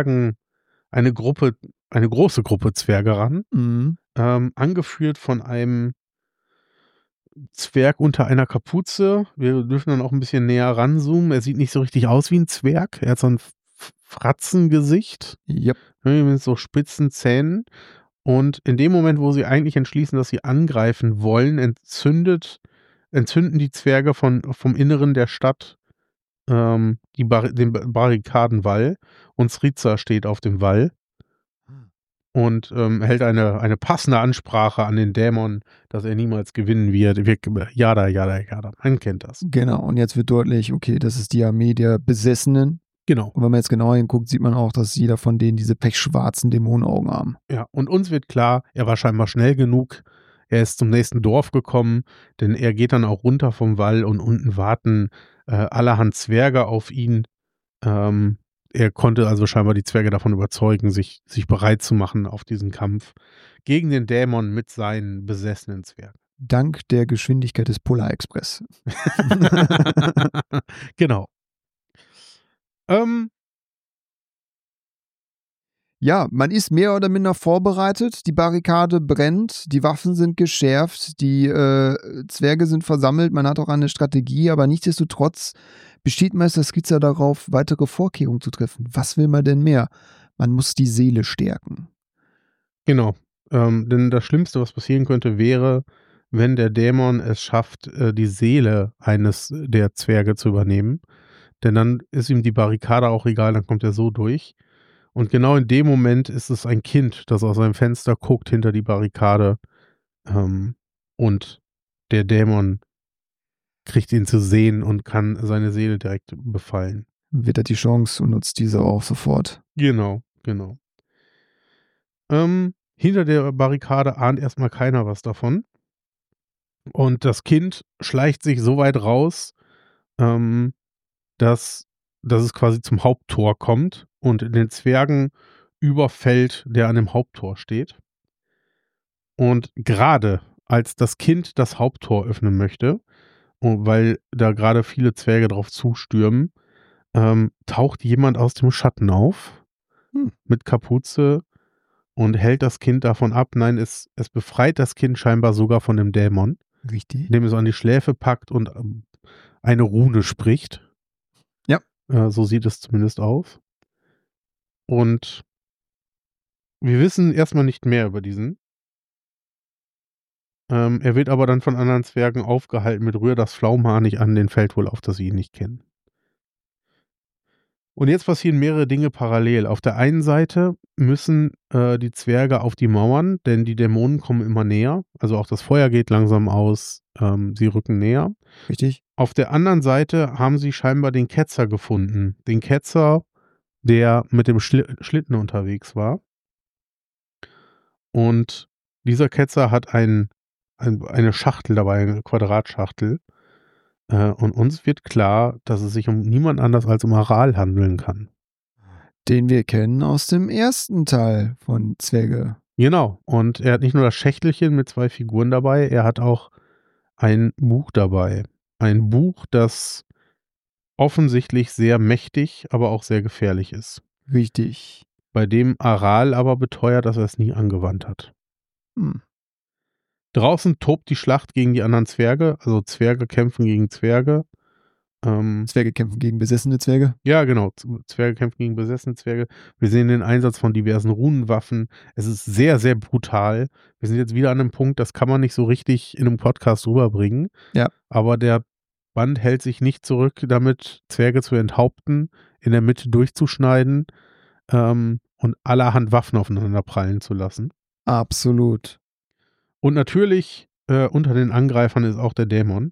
Speaker 2: große Gruppe Zwerge ran, angeführt von einem Zwerg unter einer Kapuze. Wir dürfen dann auch ein bisschen näher ranzoomen. Er sieht nicht so richtig aus wie ein Zwerg. Er hat so ein Fratzengesicht.
Speaker 1: Yep.
Speaker 2: Mit so spitzen Zähnen. Und in dem Moment, wo sie eigentlich entschließen, dass sie angreifen wollen, entzünden die Zwerge vom Inneren der Stadt den Barrikadenwall. Und Sriza steht auf dem Wall und hält eine passende Ansprache an den Dämon, dass er niemals gewinnen wird. Jada, jada, jada. Man kennt das.
Speaker 1: Genau, und jetzt wird deutlich, okay, das ist die Armee der Besessenen.
Speaker 2: Genau.
Speaker 1: Und wenn man jetzt genauer hinguckt, sieht man auch, dass jeder von denen diese pechschwarzen Dämonenaugen haben.
Speaker 2: Ja, und uns wird klar, er war scheinbar schnell genug. Er ist zum nächsten Dorf gekommen, denn er geht dann auch runter vom Wall und unten warten allerhand Zwerge auf ihn. Er konnte also scheinbar die Zwerge davon überzeugen, sich bereit zu machen auf diesen Kampf gegen den Dämon mit seinen besessenen Zwergen.
Speaker 1: Dank der Geschwindigkeit des Polar Express.
Speaker 2: Genau.
Speaker 1: Ja, man ist mehr oder minder vorbereitet. Die Barrikade brennt, die Waffen sind geschärft, die Zwerge sind versammelt. Man hat auch eine Strategie, aber nichtsdestotrotz besteht Meister Sriza darauf, weitere Vorkehrungen zu treffen. Was will man denn mehr? Man muss die Seele stärken.
Speaker 2: Genau. Denn das Schlimmste, was passieren könnte, wäre, wenn der Dämon es schafft, die Seele eines der Zwerge zu übernehmen. Denn dann ist ihm die Barrikade auch egal, dann kommt er so durch. Und genau in dem Moment ist es ein Kind, das aus seinem Fenster guckt hinter die Barrikade. Und der Dämon kriegt ihn zu sehen und kann seine Seele direkt befallen.
Speaker 1: Wittert die Chance und nutzt diese auch sofort.
Speaker 2: Genau. Hinter der Barrikade ahnt erstmal keiner was davon. Und das Kind schleicht sich so weit raus, dass es quasi zum Haupttor kommt und den Zwergen überfällt, der an dem Haupttor steht. Und gerade als das Kind das Haupttor öffnen möchte, weil da gerade viele Zwerge drauf zustürmen, taucht jemand aus dem Schatten auf mit Kapuze und hält das Kind davon ab. Nein, es befreit das Kind scheinbar sogar von dem Dämon.
Speaker 1: Richtig.
Speaker 2: Indem es an die Schläfe packt und eine Rune spricht.
Speaker 1: Ja.
Speaker 2: So sieht es zumindest aus. Und wir wissen erstmal nicht mehr über diesen. Er wird aber dann von anderen Zwergen aufgehalten mit Rühr das Pflaumhaar nicht an, den fällt wohl auf, dass sie ihn nicht kennen. Und jetzt passieren mehrere Dinge parallel. Auf der einen Seite müssen die Zwerge auf die Mauern, denn die Dämonen kommen immer näher. Also auch das Feuer geht langsam aus, sie rücken näher.
Speaker 1: Richtig.
Speaker 2: Auf der anderen Seite haben sie scheinbar den Ketzer gefunden. Den Ketzer, der mit dem Schlitten unterwegs war. Und dieser Ketzer hat eine Schachtel dabei, eine Quadratschachtel. Und uns wird klar, dass es sich um niemand anders als um Aral handeln kann.
Speaker 1: Den wir kennen aus dem ersten Teil von Zwerge.
Speaker 2: Genau. Und er hat nicht nur das Schächtelchen mit 2 Figuren dabei, er hat auch ein Buch dabei. Ein Buch, das offensichtlich sehr mächtig, aber auch sehr gefährlich ist.
Speaker 1: Richtig.
Speaker 2: Bei dem Aral aber beteuert, dass er es nie angewandt hat. Draußen tobt die Schlacht gegen die anderen Zwerge, also Zwerge kämpfen gegen Zwerge.
Speaker 1: Zwerge kämpfen gegen besessene Zwerge.
Speaker 2: Ja, genau. Zwerge kämpfen gegen besessene Zwerge. Wir sehen den Einsatz von diversen Runenwaffen. Es ist sehr, sehr brutal. Wir sind jetzt wieder an einem Punkt, das kann man nicht so richtig in einem Podcast rüberbringen.
Speaker 1: Ja.
Speaker 2: Aber der Band hält sich nicht zurück, damit Zwerge zu enthaupten, in der Mitte durchzuschneiden und allerhand Waffen aufeinander prallen zu lassen.
Speaker 1: Absolut.
Speaker 2: Und natürlich unter den Angreifern ist auch der Dämon,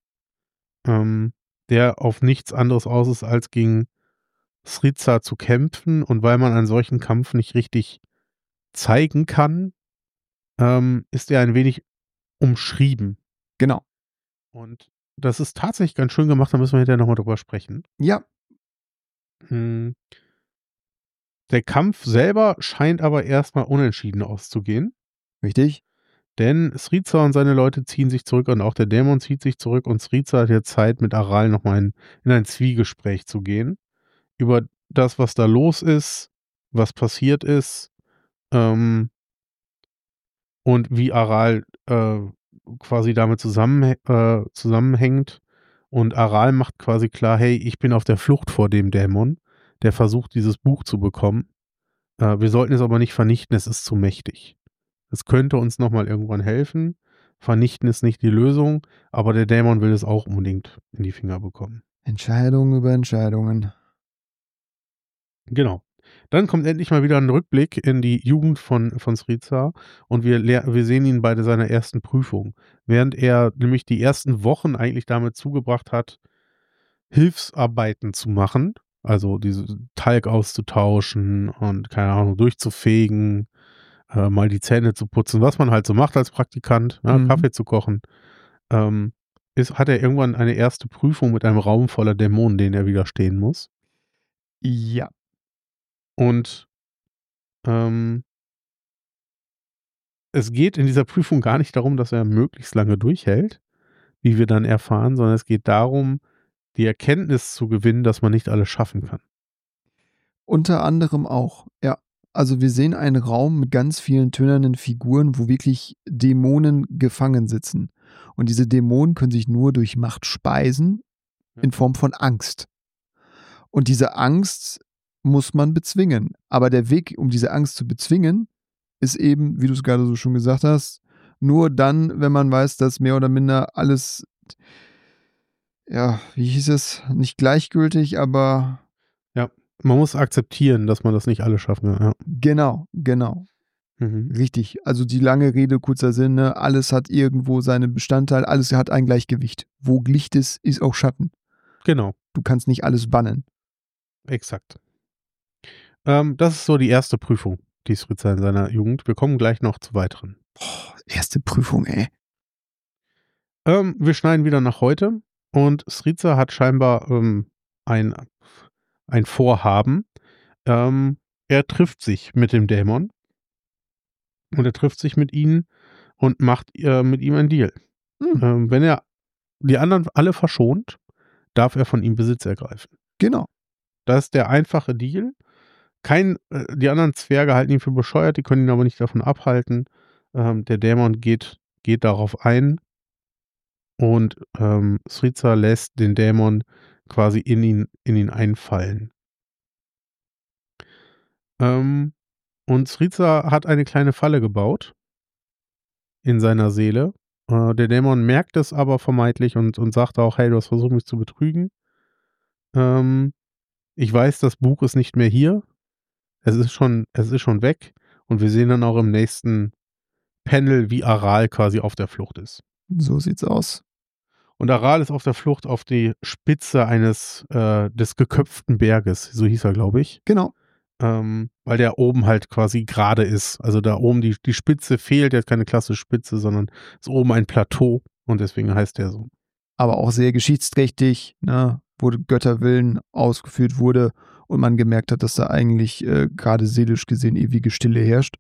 Speaker 2: der auf nichts anderes aus ist, als gegen Sriza zu kämpfen. Und weil man einen solchen Kampf nicht richtig zeigen kann, ist er ein wenig umschrieben.
Speaker 1: Genau.
Speaker 2: Und das ist tatsächlich ganz schön gemacht, da müssen wir hinterher nochmal drüber sprechen.
Speaker 1: Ja.
Speaker 2: Der Kampf selber scheint aber erstmal unentschieden auszugehen.
Speaker 1: Richtig.
Speaker 2: Denn Sriza und seine Leute ziehen sich zurück und auch der Dämon zieht sich zurück und Sriza hat jetzt Zeit, mit Aral nochmal in ein Zwiegespräch zu gehen. Über das, was da los ist, was passiert ist, und wie Aral quasi damit zusammenhängt. Und Aral macht quasi klar, hey, ich bin auf der Flucht vor dem Dämon, der versucht, dieses Buch zu bekommen. Wir sollten es aber nicht vernichten, es ist zu mächtig. Es könnte uns nochmal irgendwann helfen. Vernichten ist nicht die Lösung, aber der Dämon will es auch unbedingt in die Finger bekommen.
Speaker 1: Entscheidungen über Entscheidungen.
Speaker 2: Genau. Dann kommt endlich mal wieder ein Rückblick in die Jugend von Sriza und wir sehen ihn bei seiner ersten Prüfung. Während er nämlich die ersten Wochen eigentlich damit zugebracht hat, Hilfsarbeiten zu machen, also diese Talg auszutauschen und, keine Ahnung, durchzufegen, mal die Zähne zu putzen, was man halt so macht als Praktikant, Kaffee zu kochen, hat er irgendwann eine erste Prüfung mit einem Raum voller Dämonen, denen er widerstehen muss.
Speaker 1: Ja.
Speaker 2: Und es geht in dieser Prüfung gar nicht darum, dass er möglichst lange durchhält, wie wir dann erfahren, sondern es geht darum, die Erkenntnis zu gewinnen, dass man nicht alles schaffen kann.
Speaker 1: Unter anderem auch, ja. Also wir sehen einen Raum mit ganz vielen tönernen Figuren, wo wirklich Dämonen gefangen sitzen. Und diese Dämonen können sich nur durch Macht speisen, in Form von Angst. Und diese Angst muss man bezwingen. Aber der Weg, um diese Angst zu bezwingen, ist eben, wie du es gerade so schon gesagt hast, nur dann, wenn man weiß, dass mehr oder minder alles, ja, wie hieß es, nicht gleichgültig, aber...
Speaker 2: Ja, man muss akzeptieren, dass man das nicht alle schaffen kann. Ja.
Speaker 1: Genau. Richtig. Also die lange Rede, kurzer Sinn, ne? Alles hat irgendwo seinen Bestandteil, alles hat ein Gleichgewicht. Wo Licht ist auch Schatten.
Speaker 2: Genau.
Speaker 1: Du kannst nicht alles bannen.
Speaker 2: Exakt. Das ist so die erste Prüfung, die Sriza in seiner Jugend. Wir kommen gleich noch zu weiteren.
Speaker 1: Erste Prüfung, ey.
Speaker 2: Wir schneiden wieder nach heute und Sriza hat scheinbar ein Vorhaben. Er trifft sich mit dem Dämon und er trifft sich mit ihm und macht mit ihm einen Deal. Wenn er die anderen alle verschont, darf er von ihm Besitz ergreifen.
Speaker 1: Genau.
Speaker 2: Das ist der einfache Deal. Die anderen Zwerge halten ihn für bescheuert, die können ihn aber nicht davon abhalten. Der Dämon geht darauf ein und Sriza lässt den Dämon quasi in ihn einfallen. Und Sriza hat eine kleine Falle gebaut in seiner Seele. Der Dämon merkt es aber vermeintlich und sagt auch, hey, du hast versucht, mich zu betrügen. Ich weiß, das Buch ist nicht mehr hier. Es ist schon weg. Und wir sehen dann auch im nächsten Panel, wie Aral quasi auf der Flucht ist.
Speaker 1: So sieht's aus.
Speaker 2: Und Aral ist auf der Flucht auf die Spitze des geköpften Berges. So hieß er, glaube ich.
Speaker 1: Genau.
Speaker 2: Weil der oben halt quasi gerade ist. Also da oben die Spitze fehlt, jetzt keine klassische Spitze, sondern ist oben ein Plateau und deswegen heißt der so.
Speaker 1: Aber auch sehr geschichtsträchtig, ne? Wo Götterwillen ausgeführt wurde und man gemerkt hat, dass da eigentlich gerade seelisch gesehen ewige Stille herrscht.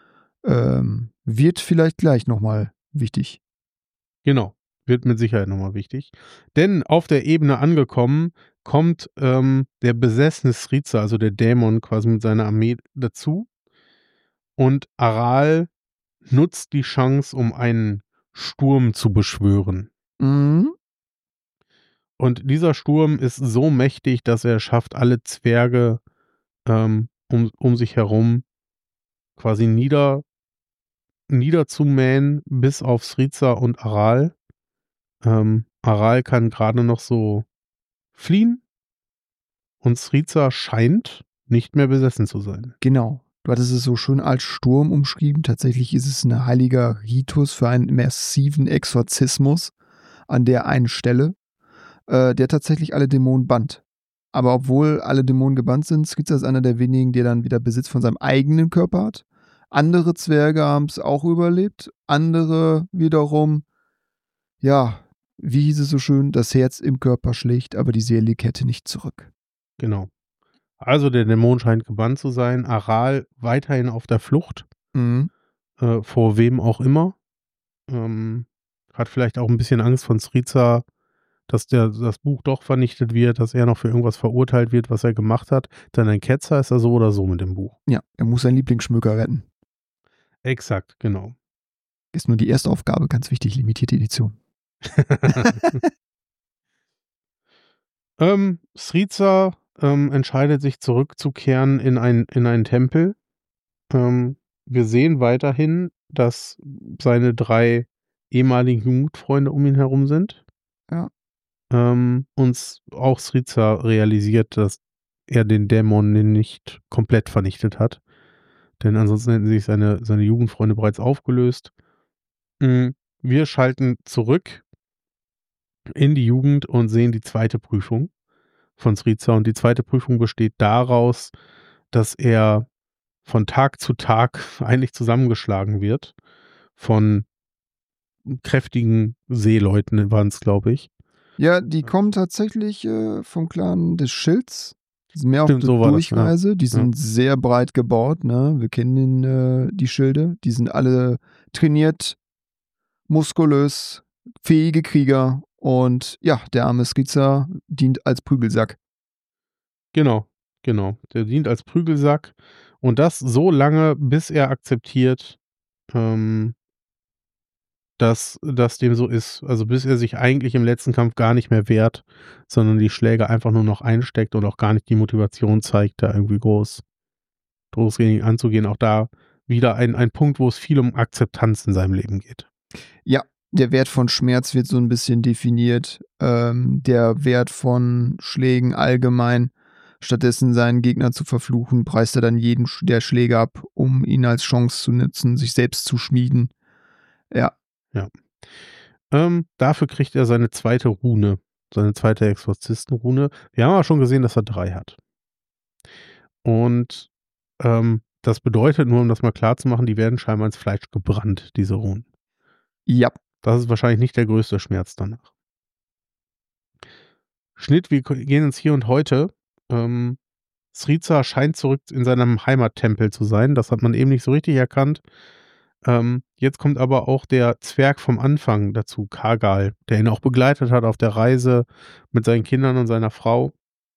Speaker 1: Wird vielleicht gleich nochmal wichtig.
Speaker 2: Genau, wird mit Sicherheit nochmal wichtig. Denn auf der Ebene angekommen, kommt der besessene Sriza, also der Dämon, quasi mit seiner Armee dazu. Und Aral nutzt die Chance, um einen Sturm zu beschwören.
Speaker 1: Mhm.
Speaker 2: Und dieser Sturm ist so mächtig, dass er schafft, alle Zwerge um sich herum quasi niederzumähen, bis auf Sriza und Aral. Aral kann gerade noch so fliehen und Sriza scheint nicht mehr besessen zu sein.
Speaker 1: Genau. Du hattest es so schön als Sturm umschrieben. Tatsächlich ist es ein heiliger Ritus für einen massiven Exorzismus an der einen Stelle, der tatsächlich alle Dämonen bannt. Aber obwohl alle Dämonen gebannt sind, Sriza ist einer der wenigen, der dann wieder Besitz von seinem eigenen Körper hat. Andere Zwerge haben es auch überlebt. Andere wiederum, ja, wie hieß es so schön, das Herz im Körper schlägt, aber die Seele kehrte nicht zurück.
Speaker 2: Genau. Also der Dämon scheint gebannt zu sein. Aral weiterhin auf der Flucht,
Speaker 1: Mhm.
Speaker 2: vor wem auch immer. Hat vielleicht auch ein bisschen Angst von Sriza, dass das Buch doch vernichtet wird, dass er noch für irgendwas verurteilt wird, was er gemacht hat. Denn ein Ketzer ist er so oder so mit dem Buch.
Speaker 1: Ja, er muss seinen Lieblingsschmöker retten.
Speaker 2: Exakt, genau.
Speaker 1: Ist nur die erste Aufgabe, ganz wichtig, limitierte Edition.
Speaker 2: Sriza entscheidet sich zurückzukehren in einen Tempel. Wir sehen weiterhin, dass seine 3 ehemaligen Jugendfreunde um ihn herum sind.
Speaker 1: Ja.
Speaker 2: Und auch Sriza realisiert, dass er den Dämon nicht komplett vernichtet hat. Denn ansonsten hätten sich seine Jugendfreunde bereits aufgelöst. Wir schalten zurück in die Jugend und sehen die zweite Prüfung von Sriza. Und die zweite Prüfung besteht daraus, dass er von Tag zu Tag eigentlich zusammengeschlagen wird von kräftigen Seeleuten, waren es, glaube ich.
Speaker 1: Ja, die kommen tatsächlich vom Clan des Schilds. Die sind mehr
Speaker 2: Stimmt,
Speaker 1: auf
Speaker 2: so
Speaker 1: der
Speaker 2: war das, ja.
Speaker 1: Durchreise. Die sind sehr breit gebaut, ne? Wir kennen die Schilde. Die sind alle trainiert, muskulös, fähige Krieger. Und ja, der arme Sriza dient als Prügelsack.
Speaker 2: Genau. Der dient als Prügelsack und das so lange, bis er akzeptiert, dass das dem so ist. Also, bis er sich eigentlich im letzten Kampf gar nicht mehr wehrt, sondern die Schläge einfach nur noch einsteckt und auch gar nicht die Motivation zeigt, da irgendwie groß gegen ihn anzugehen. Auch da wieder ein Punkt, wo es viel um Akzeptanz in seinem Leben geht.
Speaker 1: Ja, der Wert von Schmerz wird so ein bisschen definiert. Der Wert von Schlägen allgemein. Stattdessen seinen Gegner zu verfluchen, preist er dann jeden der Schläge ab, um ihn als Chance zu nutzen, sich selbst zu schmieden. Ja.
Speaker 2: Dafür kriegt er seine zweite Rune, seine zweite Exorzistenrune. Wir haben aber schon gesehen, dass er 3 hat. Und, das bedeutet, nur um das mal klar zu machen, die werden scheinbar ins Fleisch gebrannt, diese Runen.
Speaker 1: Ja.
Speaker 2: Das ist wahrscheinlich nicht der größte Schmerz danach. Schnitt, wir gehen ins Hier und Heute. Sriza scheint zurück in seinem Heimattempel zu sein. Das hat man eben nicht so richtig erkannt. Jetzt kommt aber auch der Zwerg vom Anfang dazu, Kargal, der ihn auch begleitet hat auf der Reise mit seinen Kindern und seiner Frau.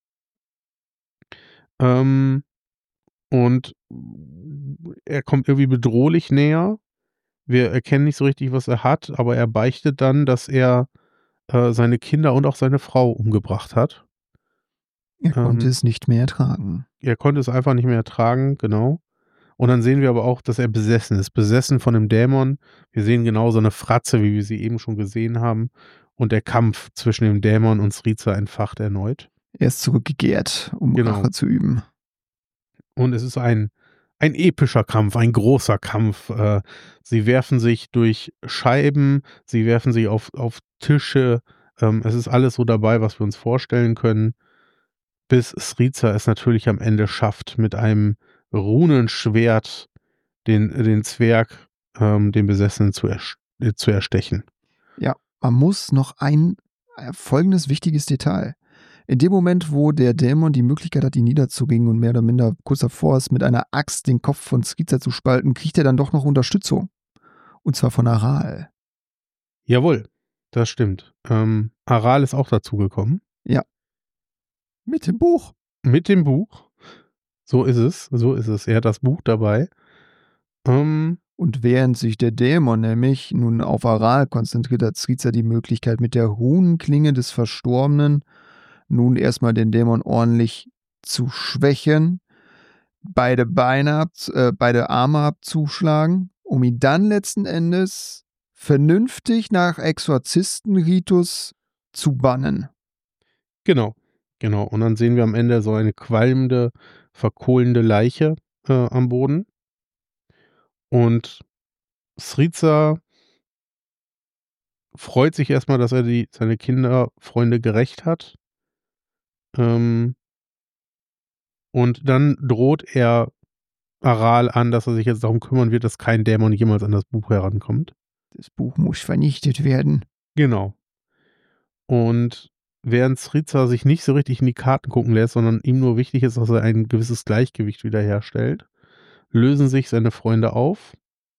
Speaker 2: Und er kommt irgendwie bedrohlich näher. Wir erkennen nicht so richtig, was er hat, aber er beichtet dann, dass er seine Kinder und auch seine Frau umgebracht hat.
Speaker 1: Er konnte es nicht mehr ertragen.
Speaker 2: Er konnte es einfach nicht mehr ertragen, genau. Und dann sehen wir aber auch, dass er besessen ist. Besessen von einem Dämon. Wir sehen genau so eine Fratze, wie wir sie eben schon gesehen haben. Und der Kampf zwischen dem Dämon und Sriza entfacht erneut.
Speaker 1: Er ist zurückgekehrt, um Rache zu üben.
Speaker 2: Und es ist ein epischer Kampf, ein großer Kampf. Sie werfen sich durch Scheiben, sie werfen sich auf Tische. Es ist alles so dabei, was wir uns vorstellen können. Bis Sriza es natürlich am Ende schafft, mit einem Runenschwert den Zwerg, den Besessenen zu erstechen.
Speaker 1: Ja, man muss noch ein folgendes wichtiges Detail. In dem Moment, wo der Dämon die Möglichkeit hat, ihn niederzubringen und mehr oder minder kurz davor ist, mit einer Axt den Kopf von Sriza zu spalten, kriegt er dann doch noch Unterstützung. Und zwar von Aral.
Speaker 2: Jawohl, das stimmt. Aral ist auch dazugekommen.
Speaker 1: Ja. Mit dem Buch.
Speaker 2: Mit dem Buch. So ist es. Er hat das Buch dabei.
Speaker 1: Und Und während sich der Dämon nämlich nun auf Aral konzentriert, hat Sriza die Möglichkeit, mit der Runenklinge des Verstorbenen nun erstmal den Dämon ordentlich zu schwächen, beide Arme abzuschlagen, um ihn dann letzten Endes vernünftig nach Exorzistenritus zu bannen.
Speaker 2: Genau. Und dann sehen wir am Ende so eine qualmende, verkohlende Leiche am Boden. Und Sriza freut sich erstmal, dass er seine Kinderfreunde gerächt hat. Und dann droht er Aral an, dass er sich jetzt darum kümmern wird, dass kein Dämon jemals an das Buch herankommt.
Speaker 1: Das Buch muss vernichtet werden.
Speaker 2: Genau. Und während Sriza sich nicht so richtig in die Karten gucken lässt, sondern ihm nur wichtig ist, dass er ein gewisses Gleichgewicht wiederherstellt, lösen sich seine Freunde auf.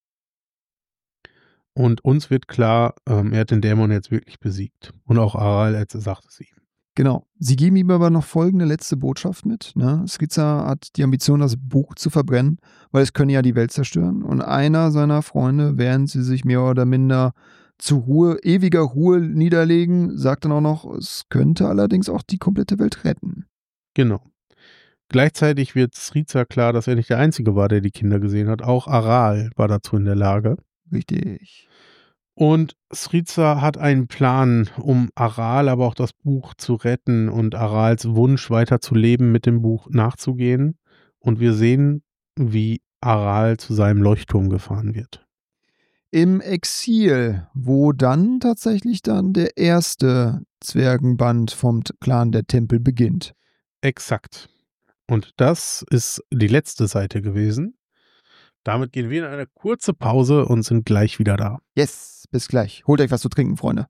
Speaker 2: Und uns wird klar, er hat den Dämon jetzt wirklich besiegt. Und auch Aral sagt es ihm.
Speaker 1: Genau. Sie geben ihm aber noch folgende letzte Botschaft mit. Ne? Sriza hat die Ambition, das Buch zu verbrennen, weil es könne ja die Welt zerstören. Und einer seiner Freunde, während sie sich mehr oder minder zu ewiger Ruhe niederlegen, sagt dann auch noch, es könnte allerdings auch die komplette Welt retten.
Speaker 2: Genau. Gleichzeitig wird Sriza klar, dass er nicht der Einzige war, der die Kinder gesehen hat. Auch Aral war dazu in der Lage.
Speaker 1: Richtig.
Speaker 2: Und Sriza hat einen Plan, um Aral, aber auch das Buch zu retten und Arals Wunsch weiter zu leben, mit dem Buch nachzugehen. Und wir sehen, wie Aral zu seinem Leuchtturm gefahren wird.
Speaker 1: Im Exil, wo dann tatsächlich der erste Zwergenband vom Clan der Tempel beginnt.
Speaker 2: Exakt. Und das ist die letzte Seite gewesen. Damit gehen wir in eine kurze Pause und sind gleich wieder da.
Speaker 1: Yes, bis gleich. Holt euch was zu trinken, Freunde.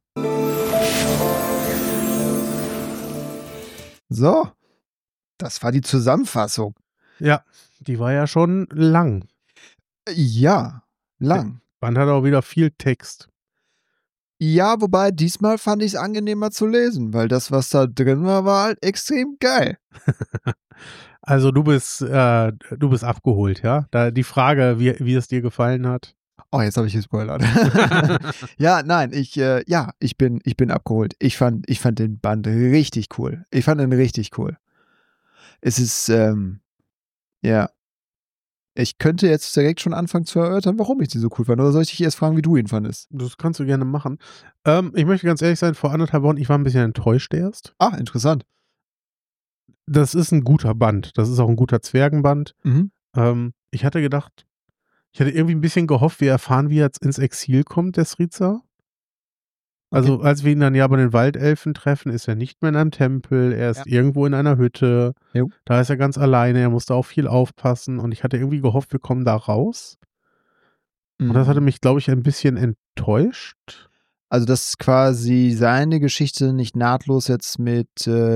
Speaker 1: So, das war die Zusammenfassung.
Speaker 2: Ja, die war ja schon lang.
Speaker 1: Ja, lang.
Speaker 2: Man hat auch wieder viel Text.
Speaker 1: Ja, wobei diesmal fand ich es angenehmer zu lesen, weil das, was da drin war, war halt extrem geil.
Speaker 2: Also du bist abgeholt, ja? Da die Frage, wie es dir gefallen hat.
Speaker 1: Oh, jetzt habe ich gespoilert. Ja, nein, ich bin abgeholt. Ich fand den Band richtig cool. Ich fand ihn richtig cool. Es ist, ja. Ich könnte jetzt direkt schon anfangen zu erörtern, warum ich den so cool fand. Oder soll ich dich erst fragen, wie du ihn fandest?
Speaker 2: Das kannst du gerne machen. Ich möchte ganz ehrlich sein, vor 1,5 Wochen, ich war ein bisschen enttäuscht erst.
Speaker 1: Ah, interessant.
Speaker 2: Das ist ein guter Band. Das ist auch ein guter Zwergenband.
Speaker 1: Mhm.
Speaker 2: Ich hatte gedacht, ich hatte irgendwie ein bisschen gehofft, wir erfahren, wie er jetzt ins Exil kommt, der Sriza. Also, als wir ihn dann ja bei den Waldelfen treffen, ist er nicht mehr in einem Tempel, er ist irgendwo in einer Hütte.
Speaker 1: Jo.
Speaker 2: Da ist er ganz alleine, er musste auch viel aufpassen und ich hatte irgendwie gehofft, wir kommen da raus. Und das hatte mich, glaube ich, ein bisschen enttäuscht.
Speaker 1: Also, dass quasi seine Geschichte nicht nahtlos jetzt mit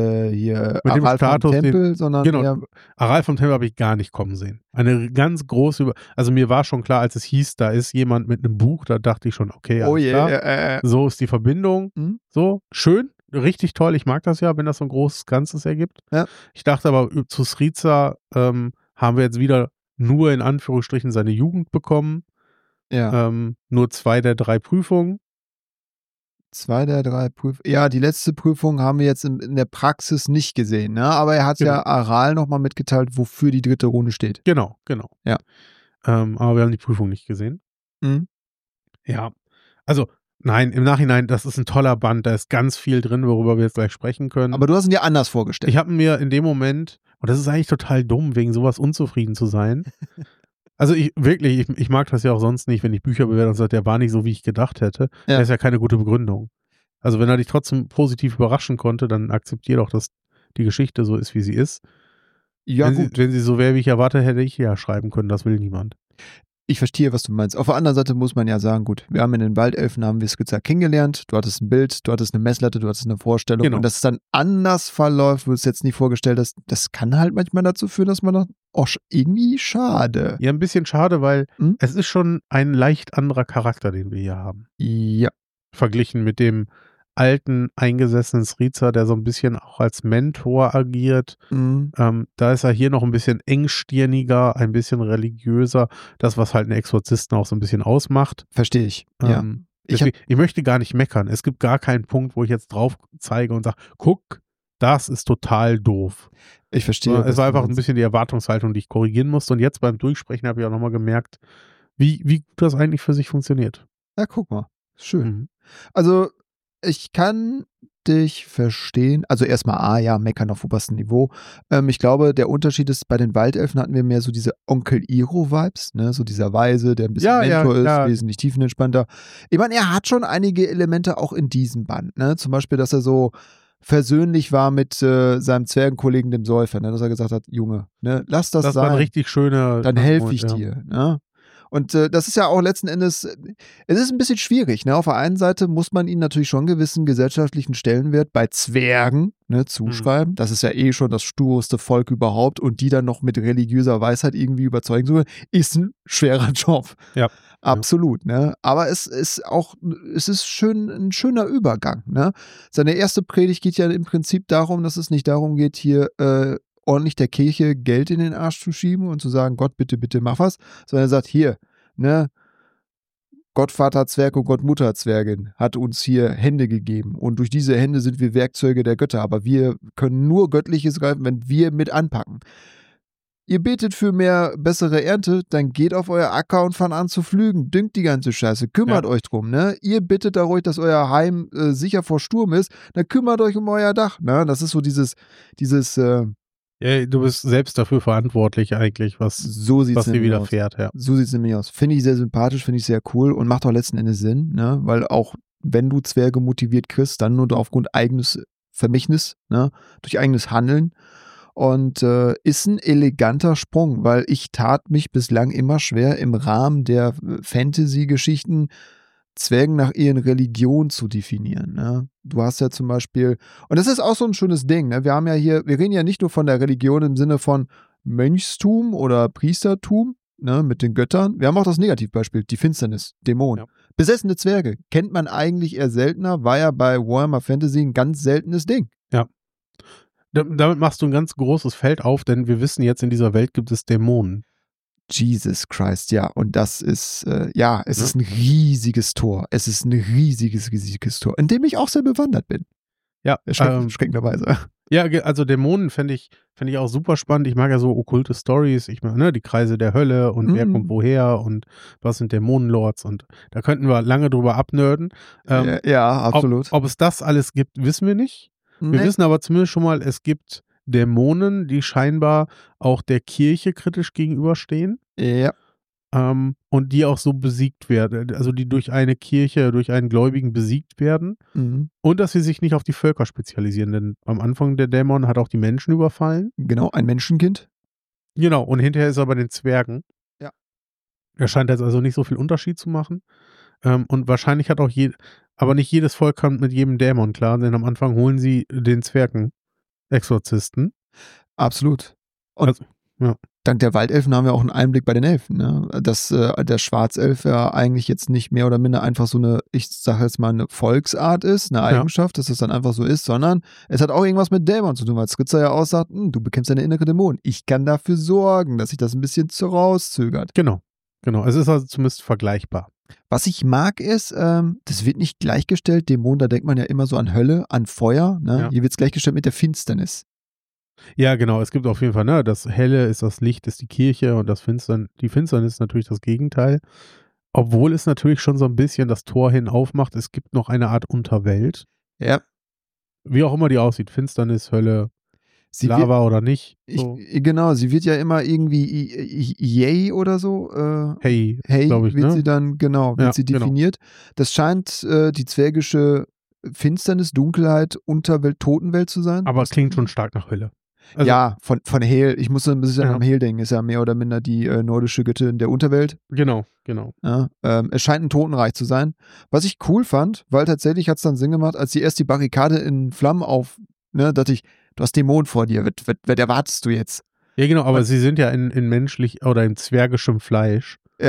Speaker 2: Aral
Speaker 1: vom Tempel, sondern
Speaker 2: genau, Aral vom Tempel habe ich gar nicht kommen sehen. Eine ganz große also mir war schon klar, als es hieß, da ist jemand mit einem Buch, da dachte ich schon, okay, alles klar. So ist die Verbindung.
Speaker 1: Mhm.
Speaker 2: So, schön, richtig toll, ich mag das ja, wenn das so ein großes Ganzes ergibt.
Speaker 1: Ja.
Speaker 2: Ich dachte aber, zu Sriza haben wir jetzt wieder nur in Anführungsstrichen seine Jugend bekommen.
Speaker 1: Ja.
Speaker 2: Nur 2 der 3 Prüfungen.
Speaker 1: 2 der 3 Prüfungen. Ja, die letzte Prüfung haben wir jetzt in der Praxis nicht gesehen, ne? Aber er hat ja Aral nochmal mitgeteilt, wofür die 3. Runde steht.
Speaker 2: Genau.
Speaker 1: Ja.
Speaker 2: Aber wir haben die Prüfung nicht gesehen.
Speaker 1: Mhm.
Speaker 2: Ja. Also, nein, im Nachhinein, das ist ein toller Band, da ist ganz viel drin, worüber wir jetzt gleich sprechen können.
Speaker 1: Aber du hast ihn dir anders vorgestellt.
Speaker 2: Ich habe mir in dem Moment, und das ist eigentlich total dumm, wegen sowas unzufrieden zu sein. Also ich mag das ja auch sonst nicht, wenn ich Bücher bewerte und sage, der war nicht so, wie ich gedacht hätte.
Speaker 1: Ja.
Speaker 2: Das ist ja keine gute Begründung. Also wenn er dich trotzdem positiv überraschen konnte, dann akzeptier doch, dass die Geschichte so ist, wie sie ist.
Speaker 1: Ja, gut.
Speaker 2: Wenn sie so wäre, wie ich erwarte, hätte ich ja schreiben können, das will niemand.
Speaker 1: Ich verstehe, was du meinst. Auf der anderen Seite muss man ja sagen, gut, wir haben in den Waldelfen, haben wir Sriza kennengelernt, du hattest ein Bild, du hattest eine Messlatte, du hattest eine Vorstellung.
Speaker 2: Genau.
Speaker 1: Und dass es dann anders verläuft, wo du es jetzt nie vorgestellt hast, das kann halt manchmal dazu führen, dass man dann, irgendwie schade.
Speaker 2: Ja, ein bisschen schade, weil es ist schon ein leicht anderer Charakter, den wir hier haben.
Speaker 1: Ja.
Speaker 2: Verglichen mit dem alten, eingesessenen Sriza, der so ein bisschen auch als Mentor agiert. Da ist er hier noch ein bisschen engstirniger, ein bisschen religiöser. Das, was halt einen Exorzisten auch so ein bisschen ausmacht.
Speaker 1: Verstehe ich, ja.
Speaker 2: Deswegen, ich möchte gar nicht meckern. Es gibt gar keinen Punkt, wo ich jetzt drauf zeige und sage, guck, das ist total doof.
Speaker 1: Ich verstehe.
Speaker 2: Es war einfach ein bisschen die Erwartungshaltung, die ich korrigieren musste. Und jetzt beim Durchsprechen habe ich auch nochmal gemerkt, wie gut das eigentlich für sich funktioniert.
Speaker 1: Ja, guck mal. Schön. Also, ich kann dich verstehen. Also erstmal, ja, meckern auf oberstem Niveau. Ich glaube, der Unterschied ist, bei den Waldelfen hatten wir mehr so diese Onkel Iro-Vibes, ne? So dieser Weise, der ein bisschen Mentor ist, wesentlich tiefenentspannter. Ich meine, er hat schon einige Elemente auch in diesem Band, ne? Zum Beispiel, dass er so versöhnlich war mit seinem Zwergenkollegen, dem Säufer, ne? Dass er gesagt hat, Junge, ne? Lass das sein.
Speaker 2: Das war ein richtig schöner.
Speaker 1: Dann helfe ich dir, ne? Und das ist ja auch letzten Endes, es ist ein bisschen schwierig. Ne? Auf der einen Seite muss man ihnen natürlich schon einen gewissen gesellschaftlichen Stellenwert bei Zwergen zuschreiben. Das ist ja eh schon das sturste Volk überhaupt. Und die dann noch mit religiöser Weisheit irgendwie überzeugen zu können, ist ein schwerer Job.
Speaker 2: Ja.
Speaker 1: Absolut. Ne? Aber es ist ein schöner Übergang. Ne? Seine erste Predigt geht ja im Prinzip darum, dass es nicht darum geht, hier ordentlich der Kirche Geld in den Arsch zu schieben und zu sagen, Gott, bitte, bitte mach was, sondern er sagt, hier, ne, Gott Vater Zwerg und Gott Mutter Zwergin hat uns hier Hände gegeben und durch diese Hände sind wir Werkzeuge der Götter, aber wir können nur Göttliches greifen, wenn wir mit anpacken. Ihr betet für mehr bessere Ernte, dann geht auf euer Acker und fangt an zu pflügen, düngt die ganze Scheiße, kümmert euch drum, ne? Ihr bittet da ruhig, dass euer Heim sicher vor Sturm ist, dann kümmert euch um euer Dach, ne? Das ist so dieses
Speaker 2: ja, du bist selbst dafür verantwortlich eigentlich, was dir widerfährt. Ja.
Speaker 1: So sieht es nämlich aus. Finde ich sehr sympathisch, finde ich sehr cool und macht auch letzten Endes Sinn, ne? Weil auch wenn du Zwerge motiviert kriegst, dann nur aufgrund eigenes Vermächtnis, ne? Durch eigenes Handeln. Und ist ein eleganter Sprung, weil ich tat mich bislang immer schwer, im Rahmen der Fantasy-Geschichten Zwergen nach ihren Religionen zu definieren. Ne? Du hast ja zum Beispiel, und das ist auch so ein schönes Ding, ne? Wir reden ja nicht nur von der Religion im Sinne von Mönchstum oder Priestertum, ne, mit den Göttern. Wir haben auch das Negativbeispiel, die Finsternis, Dämonen. Ja. Besessene Zwerge kennt man eigentlich eher seltener, war ja bei Warhammer Fantasy ein ganz seltenes Ding.
Speaker 2: Ja. Damit machst du ein ganz großes Feld auf, denn wir wissen jetzt, in dieser Welt gibt es Dämonen.
Speaker 1: Jesus Christ, ja. Und das ist, es ist ein riesiges Tor. Es ist ein riesiges Tor, in dem ich auch sehr bewandert bin.
Speaker 2: Ja.
Speaker 1: Erschreckenderweise.
Speaker 2: Ja, also Dämonen fände ich auch super spannend. Ich mag ja so okkulte Stories. Ich mag, die Kreise der Hölle und wer kommt woher und was sind Dämonenlords und da könnten wir lange drüber abnörden.
Speaker 1: Ja, absolut.
Speaker 2: Ob es das alles gibt, wissen wir nicht. Wir wissen aber zumindest schon mal, es gibt Dämonen, die scheinbar auch der Kirche kritisch gegenüberstehen.
Speaker 1: Ja.
Speaker 2: Und die auch so besiegt werden, also die durch eine Kirche, durch einen Gläubigen besiegt werden. Und dass sie sich nicht auf die Völker spezialisieren, denn am Anfang der Dämon hat auch die Menschen überfallen.
Speaker 1: Genau, ein Menschenkind.
Speaker 2: Genau, und hinterher ist er bei den Zwergen.
Speaker 1: Ja.
Speaker 2: Er scheint jetzt also nicht so viel Unterschied zu machen. Und wahrscheinlich hat auch aber nicht jedes Volk kommt mit jedem Dämon klar, denn am Anfang holen sie den Zwergen-Exorzisten.
Speaker 1: Absolut. Und dank der Waldelfen haben wir auch einen Einblick bei den Elfen, ne? Dass der Schwarzelf ja eigentlich jetzt nicht mehr oder minder einfach so eine, ich sage jetzt mal, eine Volksart ist, eine Eigenschaft, dass es dann einfach so ist, sondern es hat auch irgendwas mit Dämon zu tun, weil Skizzer ja aussagt, du bekämpfst deine innere Dämonen. Ich kann dafür sorgen, dass sich das ein bisschen rauszögert.
Speaker 2: Genau. Es ist also zumindest vergleichbar.
Speaker 1: Was ich mag ist, das wird nicht gleichgestellt, Dämon, da denkt man ja immer so an Hölle, an Feuer, ne? Ja. Hier wird es gleichgestellt mit der Finsternis.
Speaker 2: Ja, genau, es gibt auf jeden Fall, ne, das Helle ist das Licht, ist die Kirche und die Finsternis ist natürlich das Gegenteil. Obwohl es natürlich schon so ein bisschen das Tor hin aufmacht, es gibt noch eine Art Unterwelt.
Speaker 1: Ja.
Speaker 2: Wie auch immer die aussieht, Finsternis, Hölle, Lava oder nicht. So.
Speaker 1: Genau, sie wird ja immer irgendwie Yay oder so.
Speaker 2: Hey,
Speaker 1: glaube ich, wird sie dann, wird sie definiert. Genau. Das scheint die zwergische Finsternis, Dunkelheit, Unterwelt, Totenwelt zu sein.
Speaker 2: Aber es klingt schon stark nach Hölle.
Speaker 1: Also, ja, von Hel. Ich muss ein bisschen am Hel denken. Ist ja mehr oder minder die nordische Göttin der Unterwelt.
Speaker 2: Genau.
Speaker 1: Ja, es scheint ein Totenreich zu sein. Was ich cool fand, weil tatsächlich hat es dann Sinn gemacht, als sie erst die Barrikade in Flammen dachte ich, du hast Dämonen vor dir. Was erwartest du jetzt?
Speaker 2: Ja, genau, aber sie sind ja in menschlich oder in zwergischem Fleisch.
Speaker 1: Ja.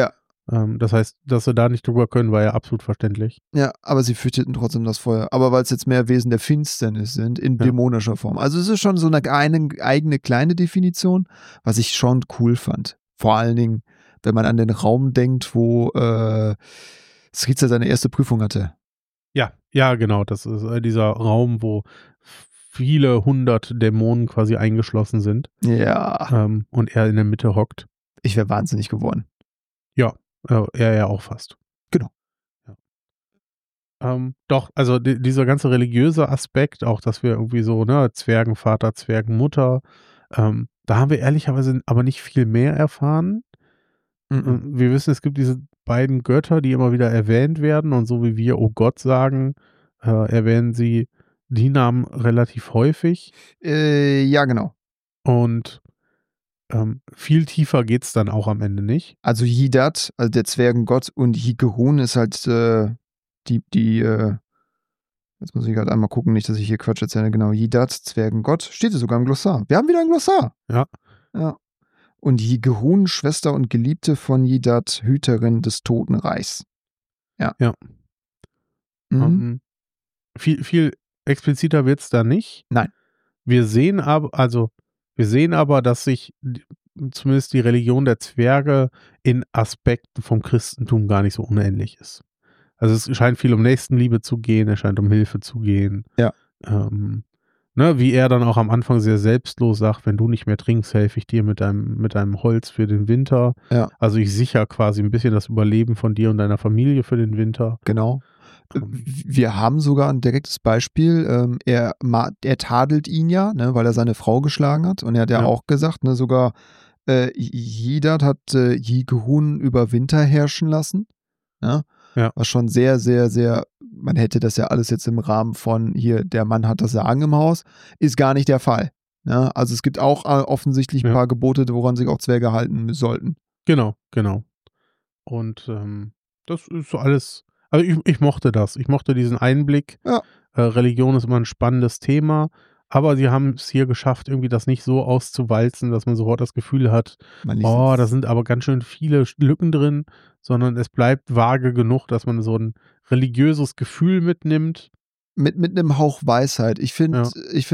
Speaker 2: Das heißt, dass sie da nicht drüber können, war ja absolut verständlich.
Speaker 1: Ja, aber sie fürchteten trotzdem das Feuer. Aber weil es jetzt mehr Wesen der Finsternis sind, in dämonischer Form. Also es ist schon so eine eigene kleine Definition, was ich schon cool fand. Vor allen Dingen, wenn man an den Raum denkt, wo Sriza seine erste Prüfung hatte.
Speaker 2: Ja, genau. Das ist dieser Raum, wo viele 100 Dämonen quasi eingeschlossen sind.
Speaker 1: Ja.
Speaker 2: Und er in der Mitte hockt.
Speaker 1: Ich wäre wahnsinnig geworden.
Speaker 2: Ja, er ja auch fast.
Speaker 1: Genau.
Speaker 2: Ja. Doch, also dieser ganze religiöse Aspekt, auch dass wir irgendwie so, ne, Zwergenvater, Zwergenmutter, da haben wir ehrlicherweise aber nicht viel mehr erfahren. Wir wissen, es gibt diese beiden Götter, die immer wieder erwähnt werden und so wie wir, oh Gott sagen, erwähnen sie die Namen relativ häufig.
Speaker 1: Ja, genau.
Speaker 2: Und viel tiefer geht's dann auch am Ende nicht.
Speaker 1: Also Yidat, also der Zwergengott, und Yigehun ist halt jetzt muss ich gerade einmal gucken, nicht, dass ich hier Quatsch erzähle. Genau, Yidat, Zwergengott, steht es sogar im Glossar. Wir haben wieder ein Glossar. Ja. Und Yigehun, Schwester und Geliebte von Yidat, Hüterin des Totenreichs. Ja.
Speaker 2: Viel expliziter wird's da nicht.
Speaker 1: Nein.
Speaker 2: Wir sehen aber, dass sich zumindest die Religion der Zwerge in Aspekten vom Christentum gar nicht so unähnlich ist. Also es scheint viel um Nächstenliebe zu gehen, es scheint um Hilfe zu gehen.
Speaker 1: Ja.
Speaker 2: Wie er dann auch am Anfang sehr selbstlos sagt, wenn du nicht mehr trinkst, helfe ich dir mit deinem Holz für den Winter.
Speaker 1: Ja.
Speaker 2: Also ich sichere quasi ein bisschen das Überleben von dir und deiner Familie für den Winter.
Speaker 1: Genau. Wir haben sogar ein direktes Beispiel. Er tadelt ihn ja, ne, weil er seine Frau geschlagen hat. Und er hat ja auch gesagt, ne, sogar Yidat hat Yigehun über Winter herrschen lassen. Ne?
Speaker 2: Ja.
Speaker 1: Was schon sehr, sehr, sehr, man hätte das ja alles jetzt im Rahmen von hier, der Mann hat das Sagen im Haus, ist gar nicht der Fall. Ne? Also es gibt auch offensichtlich ein paar Gebote, woran sich auch Zwerge halten sollten.
Speaker 2: Genau. Und das ist so alles. Also ich mochte das. Ich mochte diesen Einblick.
Speaker 1: Ja.
Speaker 2: Religion ist immer ein spannendes Thema, aber sie haben es hier geschafft, irgendwie das nicht so auszuwalzen, dass man sofort das Gefühl hat, da sind aber ganz schön viele Lücken drin, sondern es bleibt vage genug, dass man so ein religiöses Gefühl mitnimmt.
Speaker 1: Mit einem Hauch Weisheit. Ich finde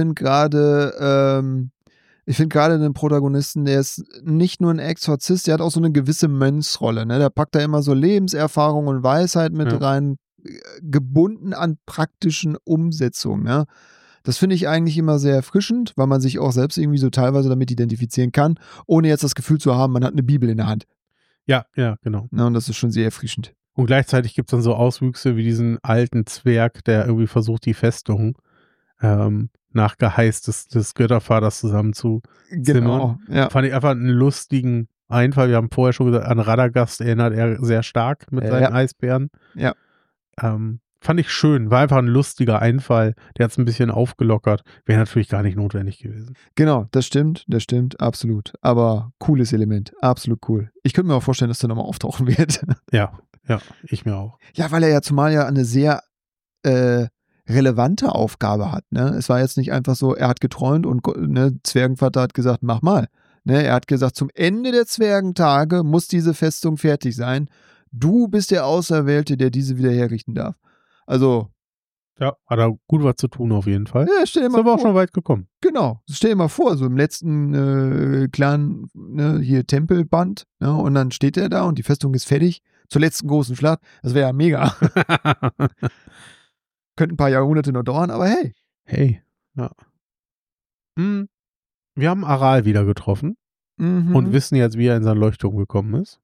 Speaker 1: gerade einen Protagonisten, der ist nicht nur ein Exorzist, der hat auch so eine gewisse Mönchsrolle. Ne? Der packt da immer so Lebenserfahrung und Weisheit mit rein, gebunden an praktischen Umsetzungen. Ne? Das finde ich eigentlich immer sehr erfrischend, weil man sich auch selbst irgendwie so teilweise damit identifizieren kann, ohne jetzt das Gefühl zu haben, man hat eine Bibel in der Hand.
Speaker 2: Ja, genau.
Speaker 1: Ne? Und das ist schon sehr erfrischend.
Speaker 2: Und gleichzeitig gibt es dann so Auswüchse wie diesen alten Zwerg, der irgendwie versucht, die Festung nach Geheiß des Göttervaters zusammen zu zimmern.
Speaker 1: Ja.
Speaker 2: Fand ich einfach einen lustigen Einfall. Wir haben vorher schon gesagt, an Radagast erinnert er sehr stark mit seinen Eisbären.
Speaker 1: Ja.
Speaker 2: Fand ich schön. War einfach ein lustiger Einfall. Der hat es ein bisschen aufgelockert. Wäre natürlich gar nicht notwendig gewesen.
Speaker 1: Genau, das stimmt, absolut. Aber cooles Element, absolut cool. Ich könnte mir auch vorstellen, dass der nochmal auftauchen wird.
Speaker 2: Ja, ich mir auch.
Speaker 1: Ja, weil er ja zumal ja eine sehr relevante Aufgabe hat. Ne? Es war jetzt nicht einfach so, er hat geträumt und Zwergenvater hat gesagt, mach mal. Ne? Er hat gesagt, zum Ende der Zwergentage muss diese Festung fertig sein. Du bist der Auserwählte, der diese wieder herrichten darf. Also.
Speaker 2: Ja, hat er gut was zu tun auf jeden Fall.
Speaker 1: Ja, stell dir mal
Speaker 2: vor. Ist aber auch schon weit gekommen.
Speaker 1: Genau. Stell dir mal vor, so im letzten kleinen hier Tempelband, ne? Und dann steht er da und die Festung ist fertig. Zur letzten großen Schlacht. Das wäre ja mega. Könnte ein paar Jahrhunderte noch dauern, aber hey.
Speaker 2: Hey, ja. Wir haben Aral wieder getroffen und wissen jetzt, wie er in seine Leuchtturm gekommen ist.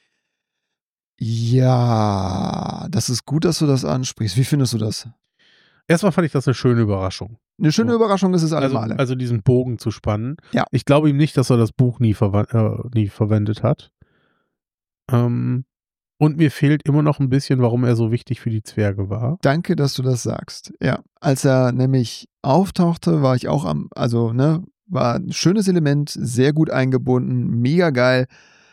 Speaker 1: Ja, das ist gut, dass du das ansprichst. Wie findest du das?
Speaker 2: Erstmal fand ich das eine schöne Überraschung.
Speaker 1: Eine schöne Überraschung ist es allemal.
Speaker 2: Also diesen Bogen zu spannen.
Speaker 1: Ja.
Speaker 2: Ich glaube ihm nicht, dass er das Buch nie verwendet hat. Und mir fehlt immer noch ein bisschen, warum er so wichtig für die Zwerge war.
Speaker 1: Danke, dass du das sagst. Ja, als er nämlich auftauchte, war ich auch war ein schönes Element, sehr gut eingebunden, mega geil.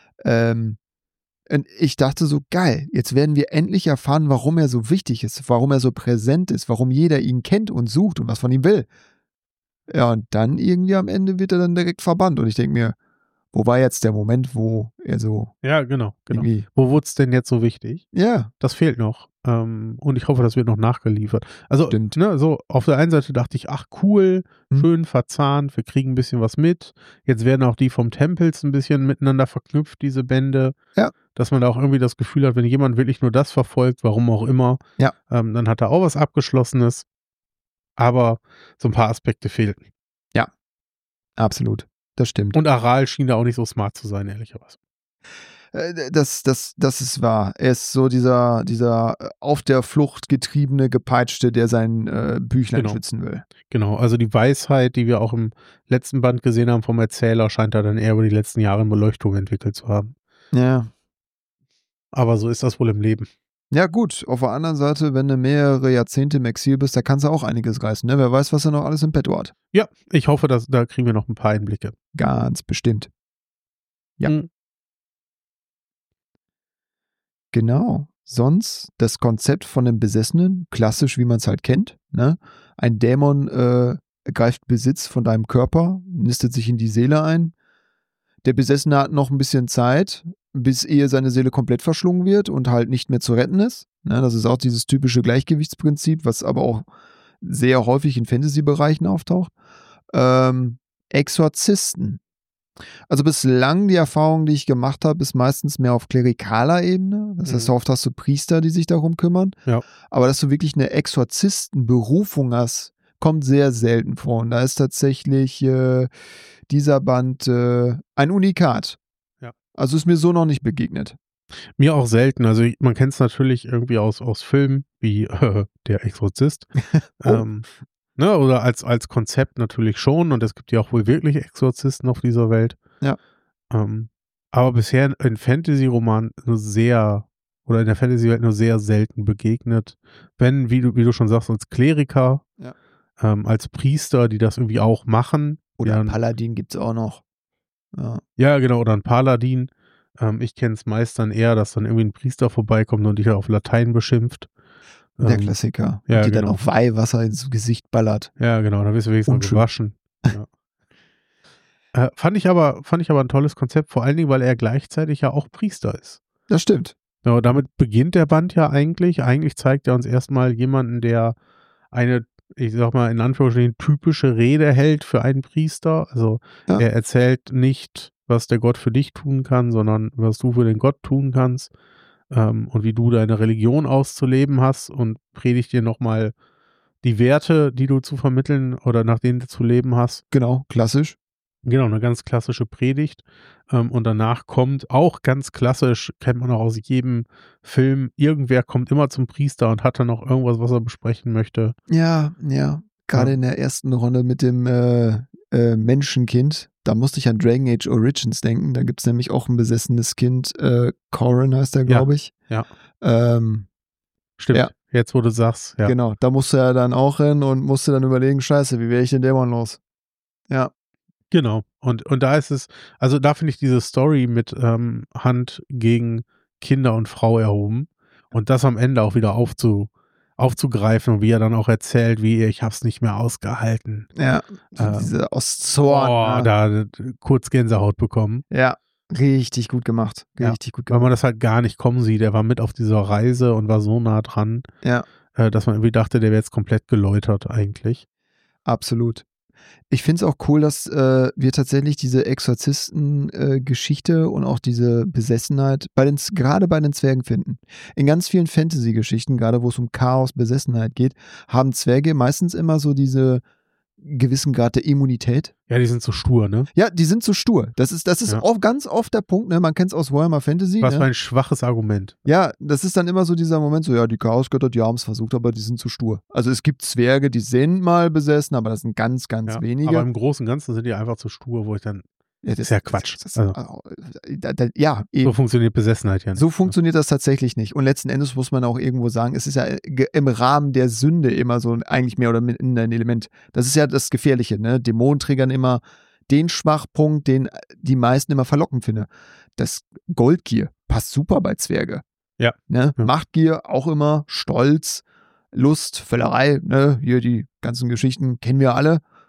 Speaker 1: Und ich dachte so, geil, jetzt werden wir endlich erfahren, warum er so wichtig ist, warum er so präsent ist, warum jeder ihn kennt und sucht und was von ihm will. Ja, und dann irgendwie am Ende wird er dann direkt verbannt und ich denke mir, Wo war jetzt der Moment, wo er so
Speaker 2: Ja, genau.
Speaker 1: irgendwie.
Speaker 2: Wo wurde es denn jetzt so wichtig?
Speaker 1: Ja,
Speaker 2: Das fehlt noch. Und ich hoffe, das wird noch nachgeliefert. Also,
Speaker 1: stimmt.
Speaker 2: ne, so auf der einen Seite dachte ich, ach cool,
Speaker 1: Hm.
Speaker 2: schön verzahnt, wir kriegen ein bisschen was mit. Jetzt werden auch die vom Tempels ein bisschen miteinander verknüpft, diese Bände.
Speaker 1: Ja.
Speaker 2: Dass man da auch irgendwie das Gefühl hat, wenn jemand wirklich nur das verfolgt, warum auch immer,
Speaker 1: Ja.
Speaker 2: dann hat er auch was Abgeschlossenes. Aber so ein paar Aspekte fehlten.
Speaker 1: Absolut. Das stimmt.
Speaker 2: Und Aral schien da auch nicht so smart zu sein, ehrlicherweise.
Speaker 1: Das ist wahr. Er ist so dieser auf der Flucht getriebene Gepeitschte, der sein Büchlein
Speaker 2: Genau.
Speaker 1: schützen will.
Speaker 2: Genau, also die Weisheit, die wir auch im letzten Band gesehen haben vom Erzähler, scheint er dann eher über die letzten Jahre in Beleuchtung entwickelt zu haben.
Speaker 1: Ja.
Speaker 2: Aber so ist das wohl im Leben.
Speaker 1: Ja, gut. Auf der anderen Seite, wenn du mehrere Jahrzehnte im Exil bist, da kannst du auch einiges reißen. Ne? Wer weiß, was er noch alles im Petto hat.
Speaker 2: Ja, ich hoffe, da kriegen wir noch ein paar Einblicke.
Speaker 1: Ganz bestimmt. Ja.
Speaker 2: Mhm.
Speaker 1: Genau. Sonst das Konzept von dem Besessenen, klassisch, wie man es halt kennt. Ne? Ein Dämon ergreift Besitz von deinem Körper, nistet sich in die Seele ein. Der Besessene hat noch ein bisschen Zeit, bis ehe seine Seele komplett verschlungen wird und halt nicht mehr zu retten ist. Ne? Das ist auch dieses typische Gleichgewichtsprinzip, was aber auch sehr häufig in Fantasy-Bereichen auftaucht. Exorzisten. Also bislang die Erfahrung, die ich gemacht habe, ist meistens mehr auf klerikaler Ebene. Das heißt, oft hast du Priester, die sich darum kümmern.
Speaker 2: Ja.
Speaker 1: Aber dass du wirklich eine Exorzistenberufung hast, kommt sehr selten vor. Und da ist tatsächlich dieser Band ein Unikat.
Speaker 2: Ja.
Speaker 1: Also ist mir so noch nicht begegnet.
Speaker 2: Mir auch selten. Also man kennt es natürlich irgendwie aus Filmen, wie Der Exorzist.
Speaker 1: Oh.
Speaker 2: Ne, oder als Konzept natürlich schon. Und es gibt ja auch wohl wirklich Exorzisten auf dieser Welt.
Speaker 1: Ja.
Speaker 2: Aber bisher in Fantasy-Romanen nur sehr, oder in der Fantasy-Welt nur sehr selten begegnet. Wenn, wie du schon sagst, als Kleriker,
Speaker 1: Ja.
Speaker 2: als Priester, die das irgendwie auch machen.
Speaker 1: Oder
Speaker 2: Ja,
Speaker 1: ein Paladin gibt es auch noch. Ja.
Speaker 2: Ja, genau, oder ein Paladin. Ich kenne es meist dann eher, dass dann irgendwie ein Priester vorbeikommt und dich auf Latein beschimpft.
Speaker 1: Der Klassiker.
Speaker 2: ja,
Speaker 1: und die
Speaker 2: genau.
Speaker 1: dann auch Weihwasser ins Gesicht ballert.
Speaker 2: Ja, genau, dann wirst du wenigstens noch
Speaker 1: Unschön.
Speaker 2: gewaschen. Ja. Fand ich aber ein tolles Konzept, vor allen Dingen, weil er gleichzeitig ja auch Priester ist.
Speaker 1: Das stimmt.
Speaker 2: Ja, damit beginnt der Band ja eigentlich. Eigentlich zeigt er uns erstmal jemanden, der eine, ich sag mal in Anführungsstrichen, typische Rede hält für einen Priester. Also
Speaker 1: Ja.
Speaker 2: er erzählt nicht, was der Gott für dich tun kann, sondern was du für den Gott tun kannst und wie du deine Religion auszuleben hast und predigt dir nochmal die Werte, die du zu vermitteln oder nach denen du zu leben hast.
Speaker 1: Genau, klassisch.
Speaker 2: Genau, eine ganz klassische Predigt. Und danach kommt auch ganz klassisch, kennt man auch aus jedem Film, irgendwer kommt immer zum Priester und hat dann noch irgendwas, was er besprechen möchte.
Speaker 1: Ja. Gerade
Speaker 2: Ja.
Speaker 1: in der ersten Runde mit dem Menschenkind, da musste ich an Dragon Age Origins denken. Da gibt es nämlich auch ein besessenes Kind. Corrin heißt er, glaube ich.
Speaker 2: Ja.
Speaker 1: Stimmt.
Speaker 2: Ja. Jetzt, wo du sagst. Ja.
Speaker 1: Genau, da musste er dann auch hin und musste dann überlegen, scheiße, wie wäre ich den Dämon los? Ja.
Speaker 2: Genau. Und da ist es, also da finde ich diese Story mit Hand gegen Kinder und Frau erhoben und das am Ende auch wieder aufzugreifen und wie er dann auch erzählt, wie ich hab's nicht mehr ausgehalten.
Speaker 1: Ja, diese aus Zorn.
Speaker 2: Da kurz Gänsehaut bekommen.
Speaker 1: Ja, richtig gut gemacht. Richtig gut gemacht.
Speaker 2: Weil man das halt gar nicht kommen sieht. Er war mit auf dieser Reise und war so nah dran, dass man irgendwie dachte, der wäre jetzt komplett geläutert eigentlich.
Speaker 1: Absolut. Ich finde es auch cool, dass wir tatsächlich diese Exorzisten-Geschichte und auch diese Besessenheit gerade bei den Zwergen finden. In ganz vielen Fantasy-Geschichten, gerade wo es um Chaos, Besessenheit geht, haben Zwerge meistens immer so diese gewissen Grad der Immunität.
Speaker 2: Ja, die sind so stur, ne?
Speaker 1: Ja, die sind so stur. Das ist ganz oft der Punkt, ne? Man kennt es aus Warhammer Fantasy.
Speaker 2: Was
Speaker 1: ne?
Speaker 2: für ein schwaches Argument.
Speaker 1: Ja, das ist dann immer so dieser Moment, so, ja, die Chaosgötter, die haben es versucht, aber die sind zu stur. Also es gibt Zwerge, die sind mal besessen, aber das sind ganz, ganz wenige.
Speaker 2: Aber im Großen und Ganzen sind die einfach zu stur, wo ich dann,
Speaker 1: das
Speaker 2: ist ja Quatsch.
Speaker 1: Ja, eben.
Speaker 2: So funktioniert Besessenheit ja nicht.
Speaker 1: So funktioniert das tatsächlich nicht. Und letzten Endes muss man auch irgendwo sagen, es ist ja im Rahmen der Sünde immer so eigentlich mehr oder minder ein Element. Das ist ja das Gefährliche, ne? Dämonen triggern immer den Schwachpunkt, den die meisten immer verlockend finden. Das Goldgier passt super bei Zwerge.
Speaker 2: Ja.
Speaker 1: Ne? Machtgier auch immer, Stolz, Lust, Völlerei, ne? Hier die ganzen Geschichten kennen wir alle.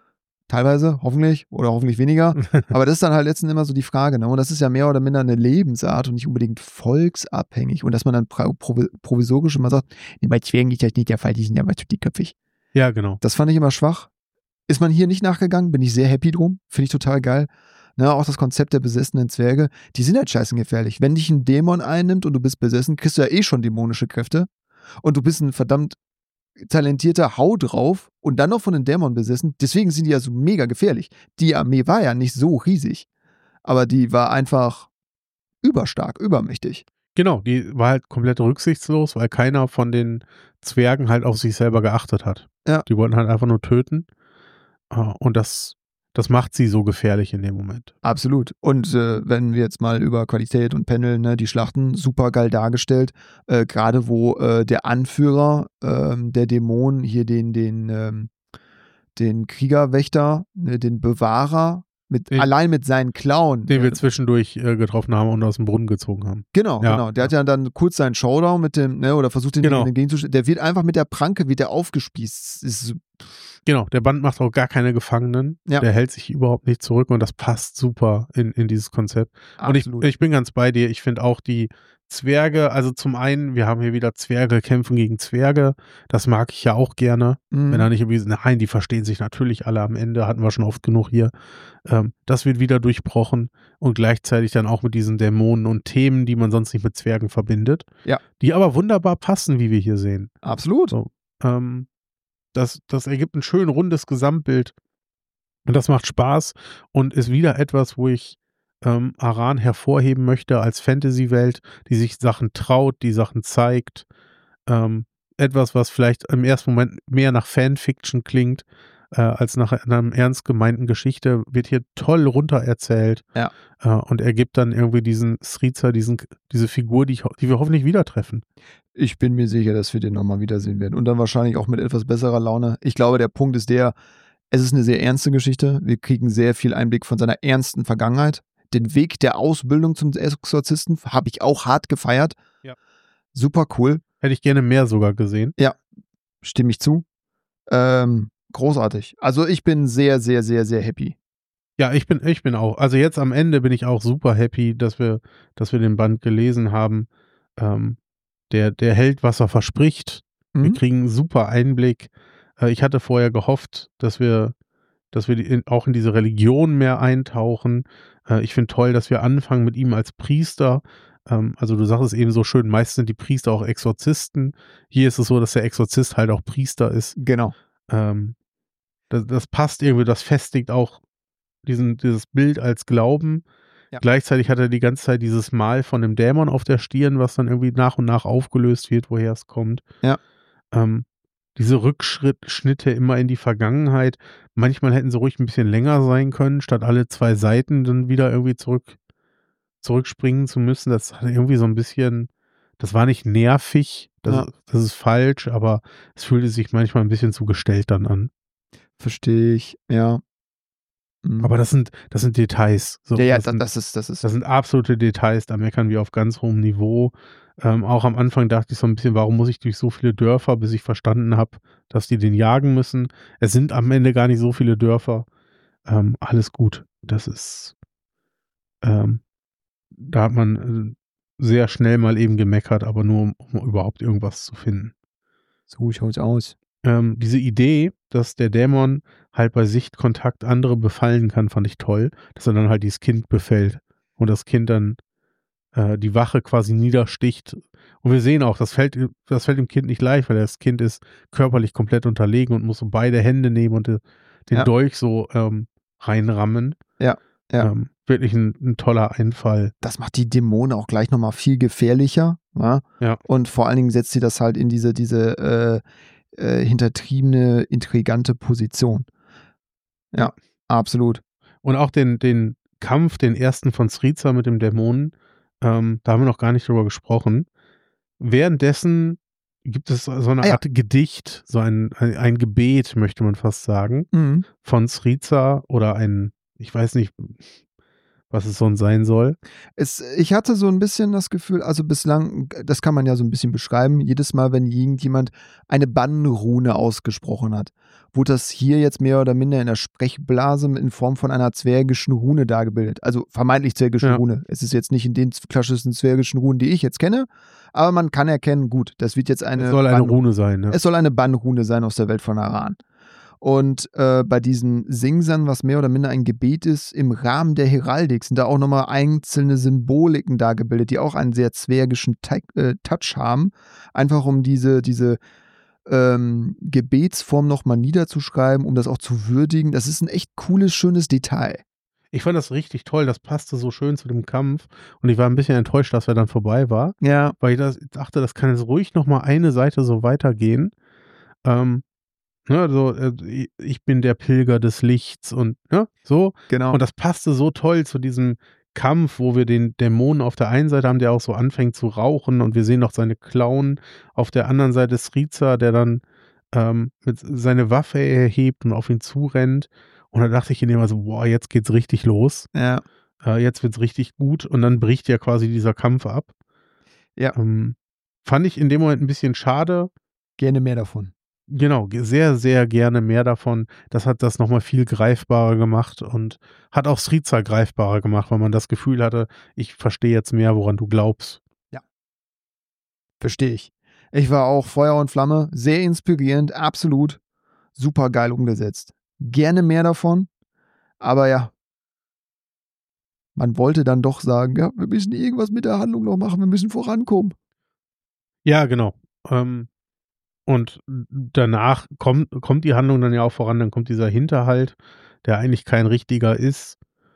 Speaker 1: teilweise, hoffentlich oder hoffentlich weniger. Aber das ist dann halt letztendlich immer so die Frage. Ne? Und das ist ja mehr oder minder eine Lebensart und nicht unbedingt volksabhängig. Und dass man dann provisorisch immer sagt, nee, bei Zwergen ist das nicht der Fall, die sind ja mal zu dickköpfig.
Speaker 2: Ja, genau.
Speaker 1: Das fand ich immer schwach. Ist man hier nicht nachgegangen, bin ich sehr happy drum. Finde ich total geil. Ne, auch das Konzept der besessenen Zwerge, die sind halt scheißengefährlich. Wenn dich ein Dämon einnimmt und du bist besessen, kriegst du ja eh schon dämonische Kräfte. Und du bist ein verdammt talentierter Hau drauf und dann noch von einem Dämon besessen. Deswegen sind die ja so mega gefährlich. Die Armee war ja nicht so riesig. Aber die war einfach überstark, übermächtig.
Speaker 2: Genau, die war halt komplett rücksichtslos, weil keiner von den Zwergen halt auf sich selber geachtet hat.
Speaker 1: Ja.
Speaker 2: Die wollten halt einfach nur töten. Und das macht sie so gefährlich in dem Moment.
Speaker 1: Absolut. Und wenn wir jetzt mal über Qualität und Panel, ne, die Schlachten, super geil dargestellt. Gerade wo der Anführer der Dämonen hier den Kriegerwächter, ne, den Bewahrer, allein mit seinen Klauen.
Speaker 2: Den wir zwischendurch getroffen haben und aus dem Brunnen gezogen haben.
Speaker 1: Genau,
Speaker 2: Ja.
Speaker 1: genau. Der hat ja dann kurz seinen Showdown mit dem, ne, oder versucht den gegenzustellen. Der wird einfach mit der Pranke, wird der aufgespießt.
Speaker 2: Genau, der Band macht auch gar keine Gefangenen. Ja. Der hält sich überhaupt nicht zurück und das passt super in dieses Konzept. Absolut. Und ich bin ganz bei dir. Ich finde auch die Zwerge, also zum einen, wir haben hier wieder Zwerge kämpfen gegen Zwerge. Das mag ich ja auch gerne. Wenn da nicht irgendwie, nein, die verstehen sich natürlich alle am Ende, hatten wir schon oft genug hier. Das wird wieder durchbrochen und gleichzeitig dann auch mit diesen Dämonen und Themen, die man sonst nicht mit Zwergen verbindet.
Speaker 1: Ja.
Speaker 2: Die aber wunderbar passen, wie wir hier sehen.
Speaker 1: Absolut.
Speaker 2: So, das ergibt ein schön rundes Gesamtbild und das macht Spaß und ist wieder etwas, wo ich Aran hervorheben möchte als Fantasy-Welt, die sich Sachen traut, die Sachen zeigt. Etwas, was vielleicht im ersten Moment mehr nach Fanfiction klingt, als nach einer ernst gemeinten Geschichte, wird hier toll runtererzählt.
Speaker 1: Ja.
Speaker 2: Und ergibt dann irgendwie diesen Sriza, diese Figur, die wir hoffentlich wieder treffen.
Speaker 1: Ich bin mir sicher, dass wir den nochmal wiedersehen werden. Und dann wahrscheinlich auch mit etwas besserer Laune. Ich glaube, der Punkt ist es ist eine sehr ernste Geschichte. Wir kriegen sehr viel Einblick von seiner ernsten Vergangenheit. Den Weg der Ausbildung zum Exorzisten habe ich auch hart gefeiert.
Speaker 2: Ja.
Speaker 1: Super cool.
Speaker 2: Hätte ich gerne mehr sogar gesehen.
Speaker 1: Ja, stimme ich zu. Großartig. Also ich bin sehr, sehr, sehr, sehr happy.
Speaker 2: Ja, ich bin auch. Also jetzt am Ende bin ich auch super happy, dass wir den Band gelesen haben. Der hält, was er verspricht. Wir kriegen einen super Einblick. Ich hatte vorher gehofft, dass wir auch in diese Religion mehr eintauchen. Ich finde toll, dass wir anfangen mit ihm als Priester. Also du sagst es eben so schön, meist sind die Priester auch Exorzisten. Hier ist es so, dass der Exorzist halt auch Priester ist.
Speaker 1: Genau.
Speaker 2: Das passt irgendwie, das festigt auch dieses Bild als Glauben. Ja. Gleichzeitig hat er die ganze Zeit dieses Mal von dem Dämon auf der Stirn, was dann irgendwie nach und nach aufgelöst wird, woher es kommt.
Speaker 1: Ja.
Speaker 2: Diese Rückschnitte immer in die Vergangenheit. Manchmal hätten sie ruhig ein bisschen länger sein können, statt alle 2 Seiten dann wieder irgendwie zurückspringen zu müssen. Das hat irgendwie so ein bisschen, das war nicht nervig, das ist falsch, aber es fühlte sich manchmal ein bisschen zu gestellt dann an.
Speaker 1: Verstehe ich, ja.
Speaker 2: Aber das sind Details. So,
Speaker 1: das
Speaker 2: sind absolute Details, da meckern wir auf ganz hohem Niveau. Auch am Anfang dachte ich so ein bisschen, warum muss ich durch so viele Dörfer, bis ich verstanden habe, dass die den jagen müssen. Es sind am Ende gar nicht so viele Dörfer. Alles gut. Das ist, da hat man sehr schnell mal eben gemeckert, aber nur um überhaupt irgendwas zu finden.
Speaker 1: So schaut's aus.
Speaker 2: Diese Idee, dass der Dämon halt bei Sichtkontakt andere befallen kann, fand ich toll, dass er dann halt dieses Kind befällt und das Kind dann die Wache quasi niedersticht. Und wir sehen auch, das fällt dem Kind nicht leicht, weil das Kind ist körperlich komplett unterlegen und muss so beide Hände nehmen und den Dolch so reinrammen.
Speaker 1: Ja.
Speaker 2: Wirklich ein toller Einfall.
Speaker 1: Das macht die Dämonen auch gleich nochmal viel gefährlicher. Ja? Und vor allen Dingen setzt sie das halt in diese hintertriebene, intrigante Position. Ja, absolut.
Speaker 2: Und auch den Kampf, den ersten von Sriza mit dem Dämonen, da haben wir noch gar nicht drüber gesprochen. Währenddessen gibt es so eine Art Gedicht, so ein Gebet, möchte man fast sagen, von Sriza oder ich weiß nicht, was es sonst sein soll.
Speaker 1: Ich hatte so ein bisschen das Gefühl, also bislang, das kann man ja so ein bisschen beschreiben, jedes Mal, wenn irgendjemand eine Bannrune ausgesprochen hat, wurde das hier jetzt mehr oder minder in der Sprechblase in Form von einer zwergischen Rune dargebildet. Also vermeintlich zwergische
Speaker 2: Ja.
Speaker 1: Rune. Es ist jetzt nicht in den klassischen zwergischen Runen, die ich jetzt kenne, aber man kann erkennen, gut, das wird jetzt
Speaker 2: Es soll eine Rune sein, ne?
Speaker 1: Es soll eine Bannrune sein aus der Welt von Aran. Und bei diesen Singsang, was mehr oder minder ein Gebet ist, im Rahmen der Heraldik sind da auch nochmal einzelne Symboliken dargebildet, die auch einen sehr zwergischen Touch haben. Einfach um diese Gebetsform nochmal niederzuschreiben, um das auch zu würdigen. Das ist ein echt cooles, schönes Detail.
Speaker 2: Ich fand das richtig toll, das passte so schön zu dem Kampf und ich war ein bisschen enttäuscht, dass er dann vorbei war,
Speaker 1: Ja,
Speaker 2: weil ich dachte, das kann jetzt ruhig noch mal eine Seite so weitergehen. Ne, so, ich bin der Pilger des Lichts und, ne, so.
Speaker 1: genau.
Speaker 2: Und das passte so toll zu diesem Kampf, wo wir den Dämonen auf der einen Seite haben, der auch so anfängt zu rauchen und wir sehen noch seine Klauen. Auf der anderen Seite Sriza, der dann mit seine Waffe erhebt und auf ihn zurennt. Und da dachte ich in dem so, boah, jetzt geht's richtig los.
Speaker 1: Ja,
Speaker 2: Jetzt wird's richtig gut. Und dann bricht ja quasi dieser Kampf ab.
Speaker 1: ja,
Speaker 2: Fand ich in dem Moment ein bisschen schade.
Speaker 1: gerne mehr davon.
Speaker 2: Genau, sehr, sehr gerne mehr davon. Das hat das nochmal viel greifbarer gemacht und hat auch Sriza greifbarer gemacht, weil man das Gefühl hatte, ich verstehe jetzt mehr, woran du glaubst.
Speaker 1: Verstehe ich. Ich war auch Feuer und Flamme, sehr inspirierend, absolut super geil umgesetzt. Gerne mehr davon, aber ja, man wollte dann doch sagen, ja, wir müssen irgendwas mit der Handlung noch machen, wir müssen vorankommen.
Speaker 2: Ja, genau. Und danach kommt die Handlung dann ja auch voran, dann kommt dieser Hinterhalt, der eigentlich kein richtiger ist.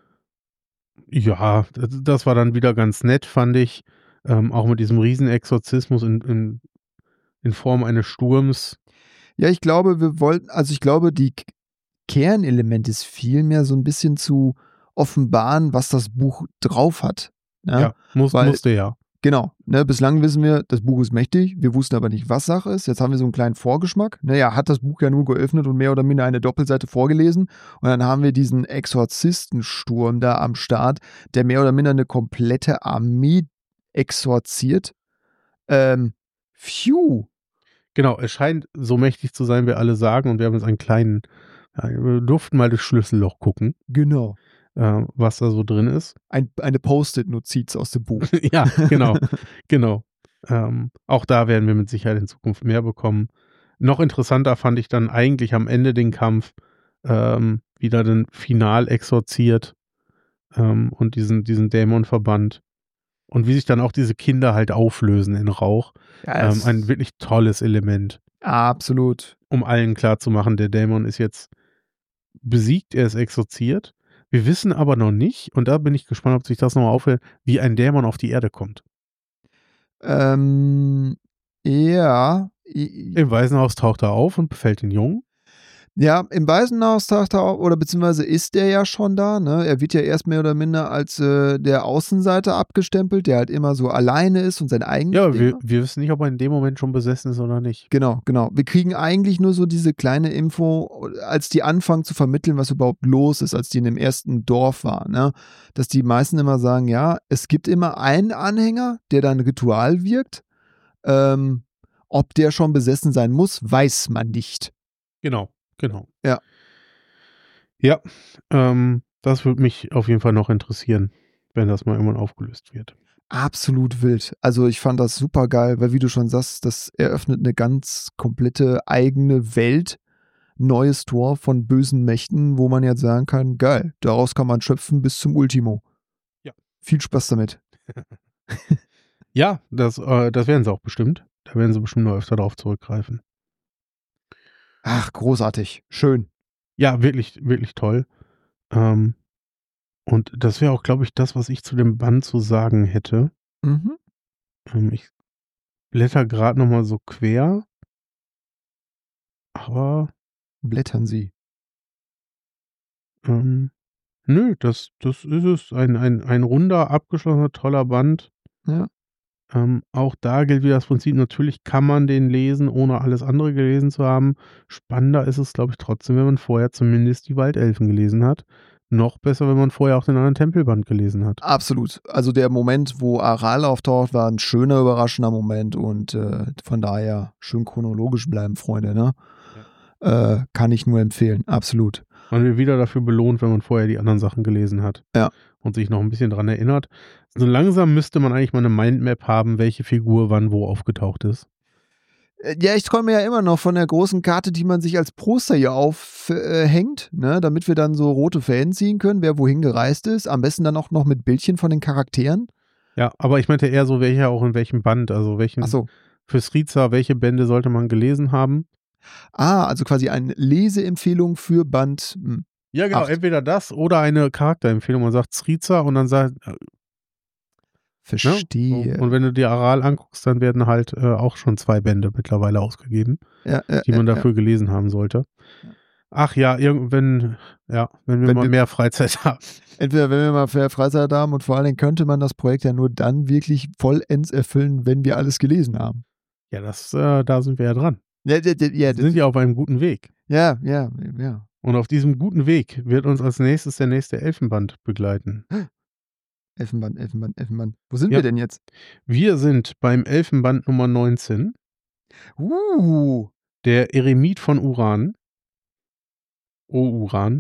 Speaker 2: Ja, das war dann wieder ganz nett, fand ich. Auch mit diesem Riesenexorzismus in Form eines Sturms.
Speaker 1: Ja, ich glaube, ich glaube, die Kernelement ist vielmehr so ein bisschen zu offenbaren, was das Buch drauf hat. Ne?
Speaker 2: Ja,
Speaker 1: Weil
Speaker 2: musste ja.
Speaker 1: Genau, ne, bislang wissen wir, das Buch ist mächtig, wir wussten aber nicht, was Sache ist. Jetzt haben wir so einen kleinen Vorgeschmack. Naja, hat das Buch ja nur geöffnet und mehr oder minder eine Doppelseite vorgelesen. Und dann haben wir diesen Exorzistensturm da am Start, der mehr oder minder eine komplette Armee exorziert. Phew.
Speaker 2: Genau, es scheint so mächtig zu sein, wie alle sagen, und wir haben jetzt einen kleinen, wir durften mal das Schlüsselloch gucken,
Speaker 1: Genau.
Speaker 2: was da so drin ist.
Speaker 1: Eine Post-it-Notiz aus dem Buch.
Speaker 2: Ja, genau, genau. Auch da werden wir mit Sicherheit in Zukunft mehr bekommen. Noch interessanter fand ich dann eigentlich am Ende den Kampf, wieder dann final exorziert, und diesen Dämonverband. Und wie sich dann auch diese Kinder halt auflösen in Rauch.
Speaker 1: Ja,
Speaker 2: Ein wirklich tolles Element,
Speaker 1: absolut.
Speaker 2: um allen klarzumachen, der Dämon ist jetzt besiegt, er ist exorziert. Wir wissen aber noch nicht, und da bin ich gespannt, ob sich das nochmal aufhört, wie ein Dämon auf die Erde kommt.
Speaker 1: Ja.
Speaker 2: Im Waisenhaus taucht er auf und befällt den Jungen.
Speaker 1: Ja, im Waisenhaus taucht er auf, oder beziehungsweise ist er ja schon da, ne? Er wird ja erst mehr oder minder als der Außenseiter abgestempelt, der halt immer so alleine ist und sein eigenes
Speaker 2: Ja,
Speaker 1: Ding macht.
Speaker 2: wir wissen nicht, ob er in dem Moment schon besessen ist oder nicht.
Speaker 1: Genau, genau. Wir kriegen eigentlich nur so diese kleine Info, als die anfangen zu vermitteln, was überhaupt los ist, als die in dem ersten Dorf waren, ne? Dass die meisten immer sagen, ja, es gibt immer einen Anhänger, der dann Ritual wirkt. Ob der schon besessen sein muss, weiß man nicht.
Speaker 2: Genau.
Speaker 1: Ja.
Speaker 2: Ja, das würde mich auf jeden Fall noch interessieren, wenn das mal irgendwann aufgelöst wird.
Speaker 1: Absolut wild. Also ich fand das super geil, weil wie du schon sagst, das eröffnet eine ganz komplette eigene Welt, neues Tor von bösen Mächten, wo man jetzt sagen kann, geil, daraus kann man schöpfen bis zum Ultimo.
Speaker 2: Ja.
Speaker 1: Viel Spaß damit.
Speaker 2: Ja, das werden sie auch bestimmt. Da werden sie bestimmt noch öfter darauf zurückgreifen.
Speaker 1: Ach, großartig. Schön.
Speaker 2: Ja, wirklich, wirklich toll. Und das wäre auch, glaube ich, das, was ich zu dem Band zu sagen hätte.
Speaker 1: Mhm.
Speaker 2: Ich blätter gerade noch mal so quer. Aber
Speaker 1: Blättern Sie.
Speaker 2: nö, das ist es. Ein runder, abgeschlossener, toller Band.
Speaker 1: Ja.
Speaker 2: Auch da gilt wieder das Prinzip, natürlich kann man den lesen, ohne alles andere gelesen zu haben. Spannender ist es, glaube ich, trotzdem, wenn man vorher zumindest die Waldelfen gelesen hat. noch besser, wenn man vorher auch den anderen Tempelband gelesen hat.
Speaker 1: Absolut. Also der Moment, wo Aral auftaucht, war ein schöner, überraschender Moment und von daher schön chronologisch bleiben, Freunde, ne? Ja. Kann ich nur empfehlen, absolut.
Speaker 2: Man wird wieder dafür belohnt, wenn man vorher die anderen Sachen gelesen hat.
Speaker 1: Ja.
Speaker 2: Und sich noch ein bisschen dran erinnert. So langsam müsste man eigentlich mal eine Mindmap haben, welche Figur wann wo aufgetaucht ist.
Speaker 1: Ja, ich träume ja immer noch von der großen Karte, die man sich als Poster hier aufhängt, ne, damit wir dann so rote Fäden ziehen können, wer wohin gereist ist. Am besten dann auch noch mit Bildchen von den Charakteren.
Speaker 2: Ja, aber ich meinte eher so, welcher auch in welchem Band, also welchen.
Speaker 1: Ach so.
Speaker 2: Für Sriza, welche Bände sollte man gelesen haben?
Speaker 1: Also quasi eine Leseempfehlung für Band.
Speaker 2: Ja, genau, 8. Entweder das oder eine Charakterempfehlung. Man sagt Sriza und dann sagt.
Speaker 1: Verstehe.
Speaker 2: Ne? Und wenn du dir Aral anguckst, dann werden halt auch schon 2 Bände mittlerweile ausgegeben, die man dafür gelesen haben sollte. Ja. Ach ja, wenn wir mal mehr Freizeit haben.
Speaker 1: Entweder wenn wir mal mehr Freizeit haben und vor allen Dingen könnte man das Projekt ja nur dann wirklich vollends erfüllen, wenn wir alles gelesen haben.
Speaker 2: Ja, da sind wir ja dran.
Speaker 1: Ja,
Speaker 2: wir sind ja auf einem guten Weg.
Speaker 1: Ja.
Speaker 2: Und auf diesem guten Weg wird uns als nächstes der nächste Elfenband begleiten.
Speaker 1: Elfenband. Wo sind wir denn jetzt?
Speaker 2: Wir sind beim Elfenband Nummer 19. Der Eremit von Uran. Uran.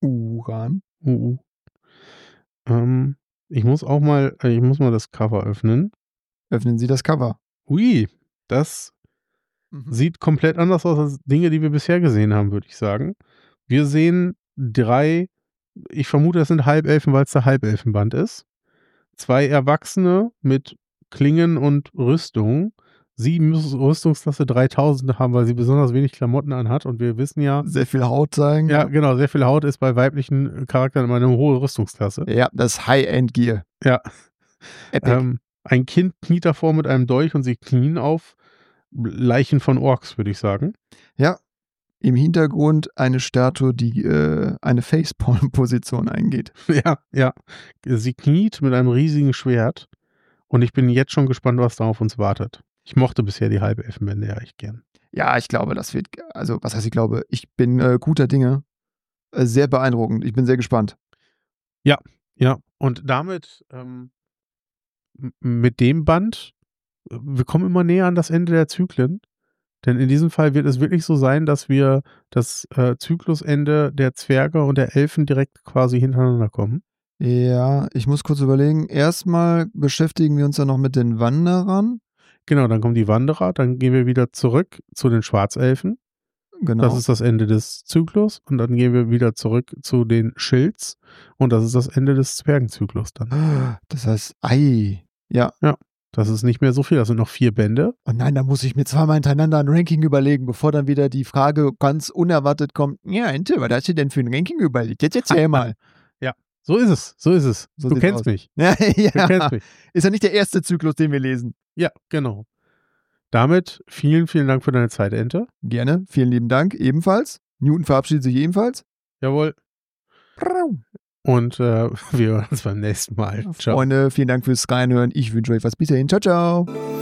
Speaker 2: Ich muss mal das Cover öffnen.
Speaker 1: Öffnen Sie das Cover.
Speaker 2: Ui, das sieht komplett anders aus als Dinge, die wir bisher gesehen haben, würde ich sagen. Wir sehen 3, ich vermute, das sind Halbelfen, weil es der Halbelfenband ist. 2 Erwachsene mit Klingen und Rüstung. Sie muss Rüstungsklasse 3000 haben, weil sie besonders wenig Klamotten anhat. Und wir wissen ja.
Speaker 1: Sehr viel Haut zeigen.
Speaker 2: Ja, genau. Sehr viel Haut ist bei weiblichen Charakteren immer eine hohe Rüstungsklasse.
Speaker 1: Ja, das High-End-Gear.
Speaker 2: Ja. Ein Kind kniet davor mit einem Dolch und sie knien auf Leichen von Orks, würde ich sagen.
Speaker 1: Ja. Im Hintergrund eine Statue, die eine Facepalm-Position eingeht.
Speaker 2: Ja. Sie kniet mit einem riesigen Schwert. Und ich bin jetzt schon gespannt, was da auf uns wartet. Ich mochte bisher die Halbelfenbände ja echt gern.
Speaker 1: Ja, ich glaube, das wird, also was heißt ich glaube, ich bin guter Dinge. Sehr beeindruckend. Ich bin sehr gespannt.
Speaker 2: Ja. Und damit, mit dem Band, wir kommen immer näher an das Ende der Zyklen. Denn in diesem Fall wird es wirklich so sein, dass wir das Zyklusende der Zwerge und der Elfen direkt quasi hintereinander kommen.
Speaker 1: Ja, ich muss kurz überlegen. Erstmal beschäftigen wir uns ja noch mit den Wanderern.
Speaker 2: Genau, dann kommen die Wanderer, dann gehen wir wieder zurück zu den Schwarzelfen.
Speaker 1: Genau.
Speaker 2: Das ist das Ende des Zyklus. Und dann gehen wir wieder zurück zu den Schilds. Und das ist das Ende des Zwergenzyklus dann.
Speaker 1: Das heißt, ja.
Speaker 2: Ja, das ist nicht mehr so viel. Das sind noch 4 Bände.
Speaker 1: Oh nein, da muss ich mir zweimal hintereinander ein Ranking überlegen, bevor dann wieder die Frage ganz unerwartet kommt. Ja, Ente, was hast du denn für ein Ranking überlegt? Jetzt erzähl mal.
Speaker 2: Ja, so ist es. So du kennst mich.
Speaker 1: Ja.
Speaker 2: Du kennst mich.
Speaker 1: Ist ja nicht der erste Zyklus, den wir lesen.
Speaker 2: Ja, genau. Damit vielen, vielen Dank für deine Zeit, Ente.
Speaker 1: Gerne, vielen lieben Dank ebenfalls. Newton verabschiedet sich ebenfalls.
Speaker 2: Jawohl. Und wir hören uns beim nächsten Mal.
Speaker 1: Ciao. Freunde, vielen Dank fürs Reinhören. Ich wünsche euch was. Bis dahin. Ciao, ciao.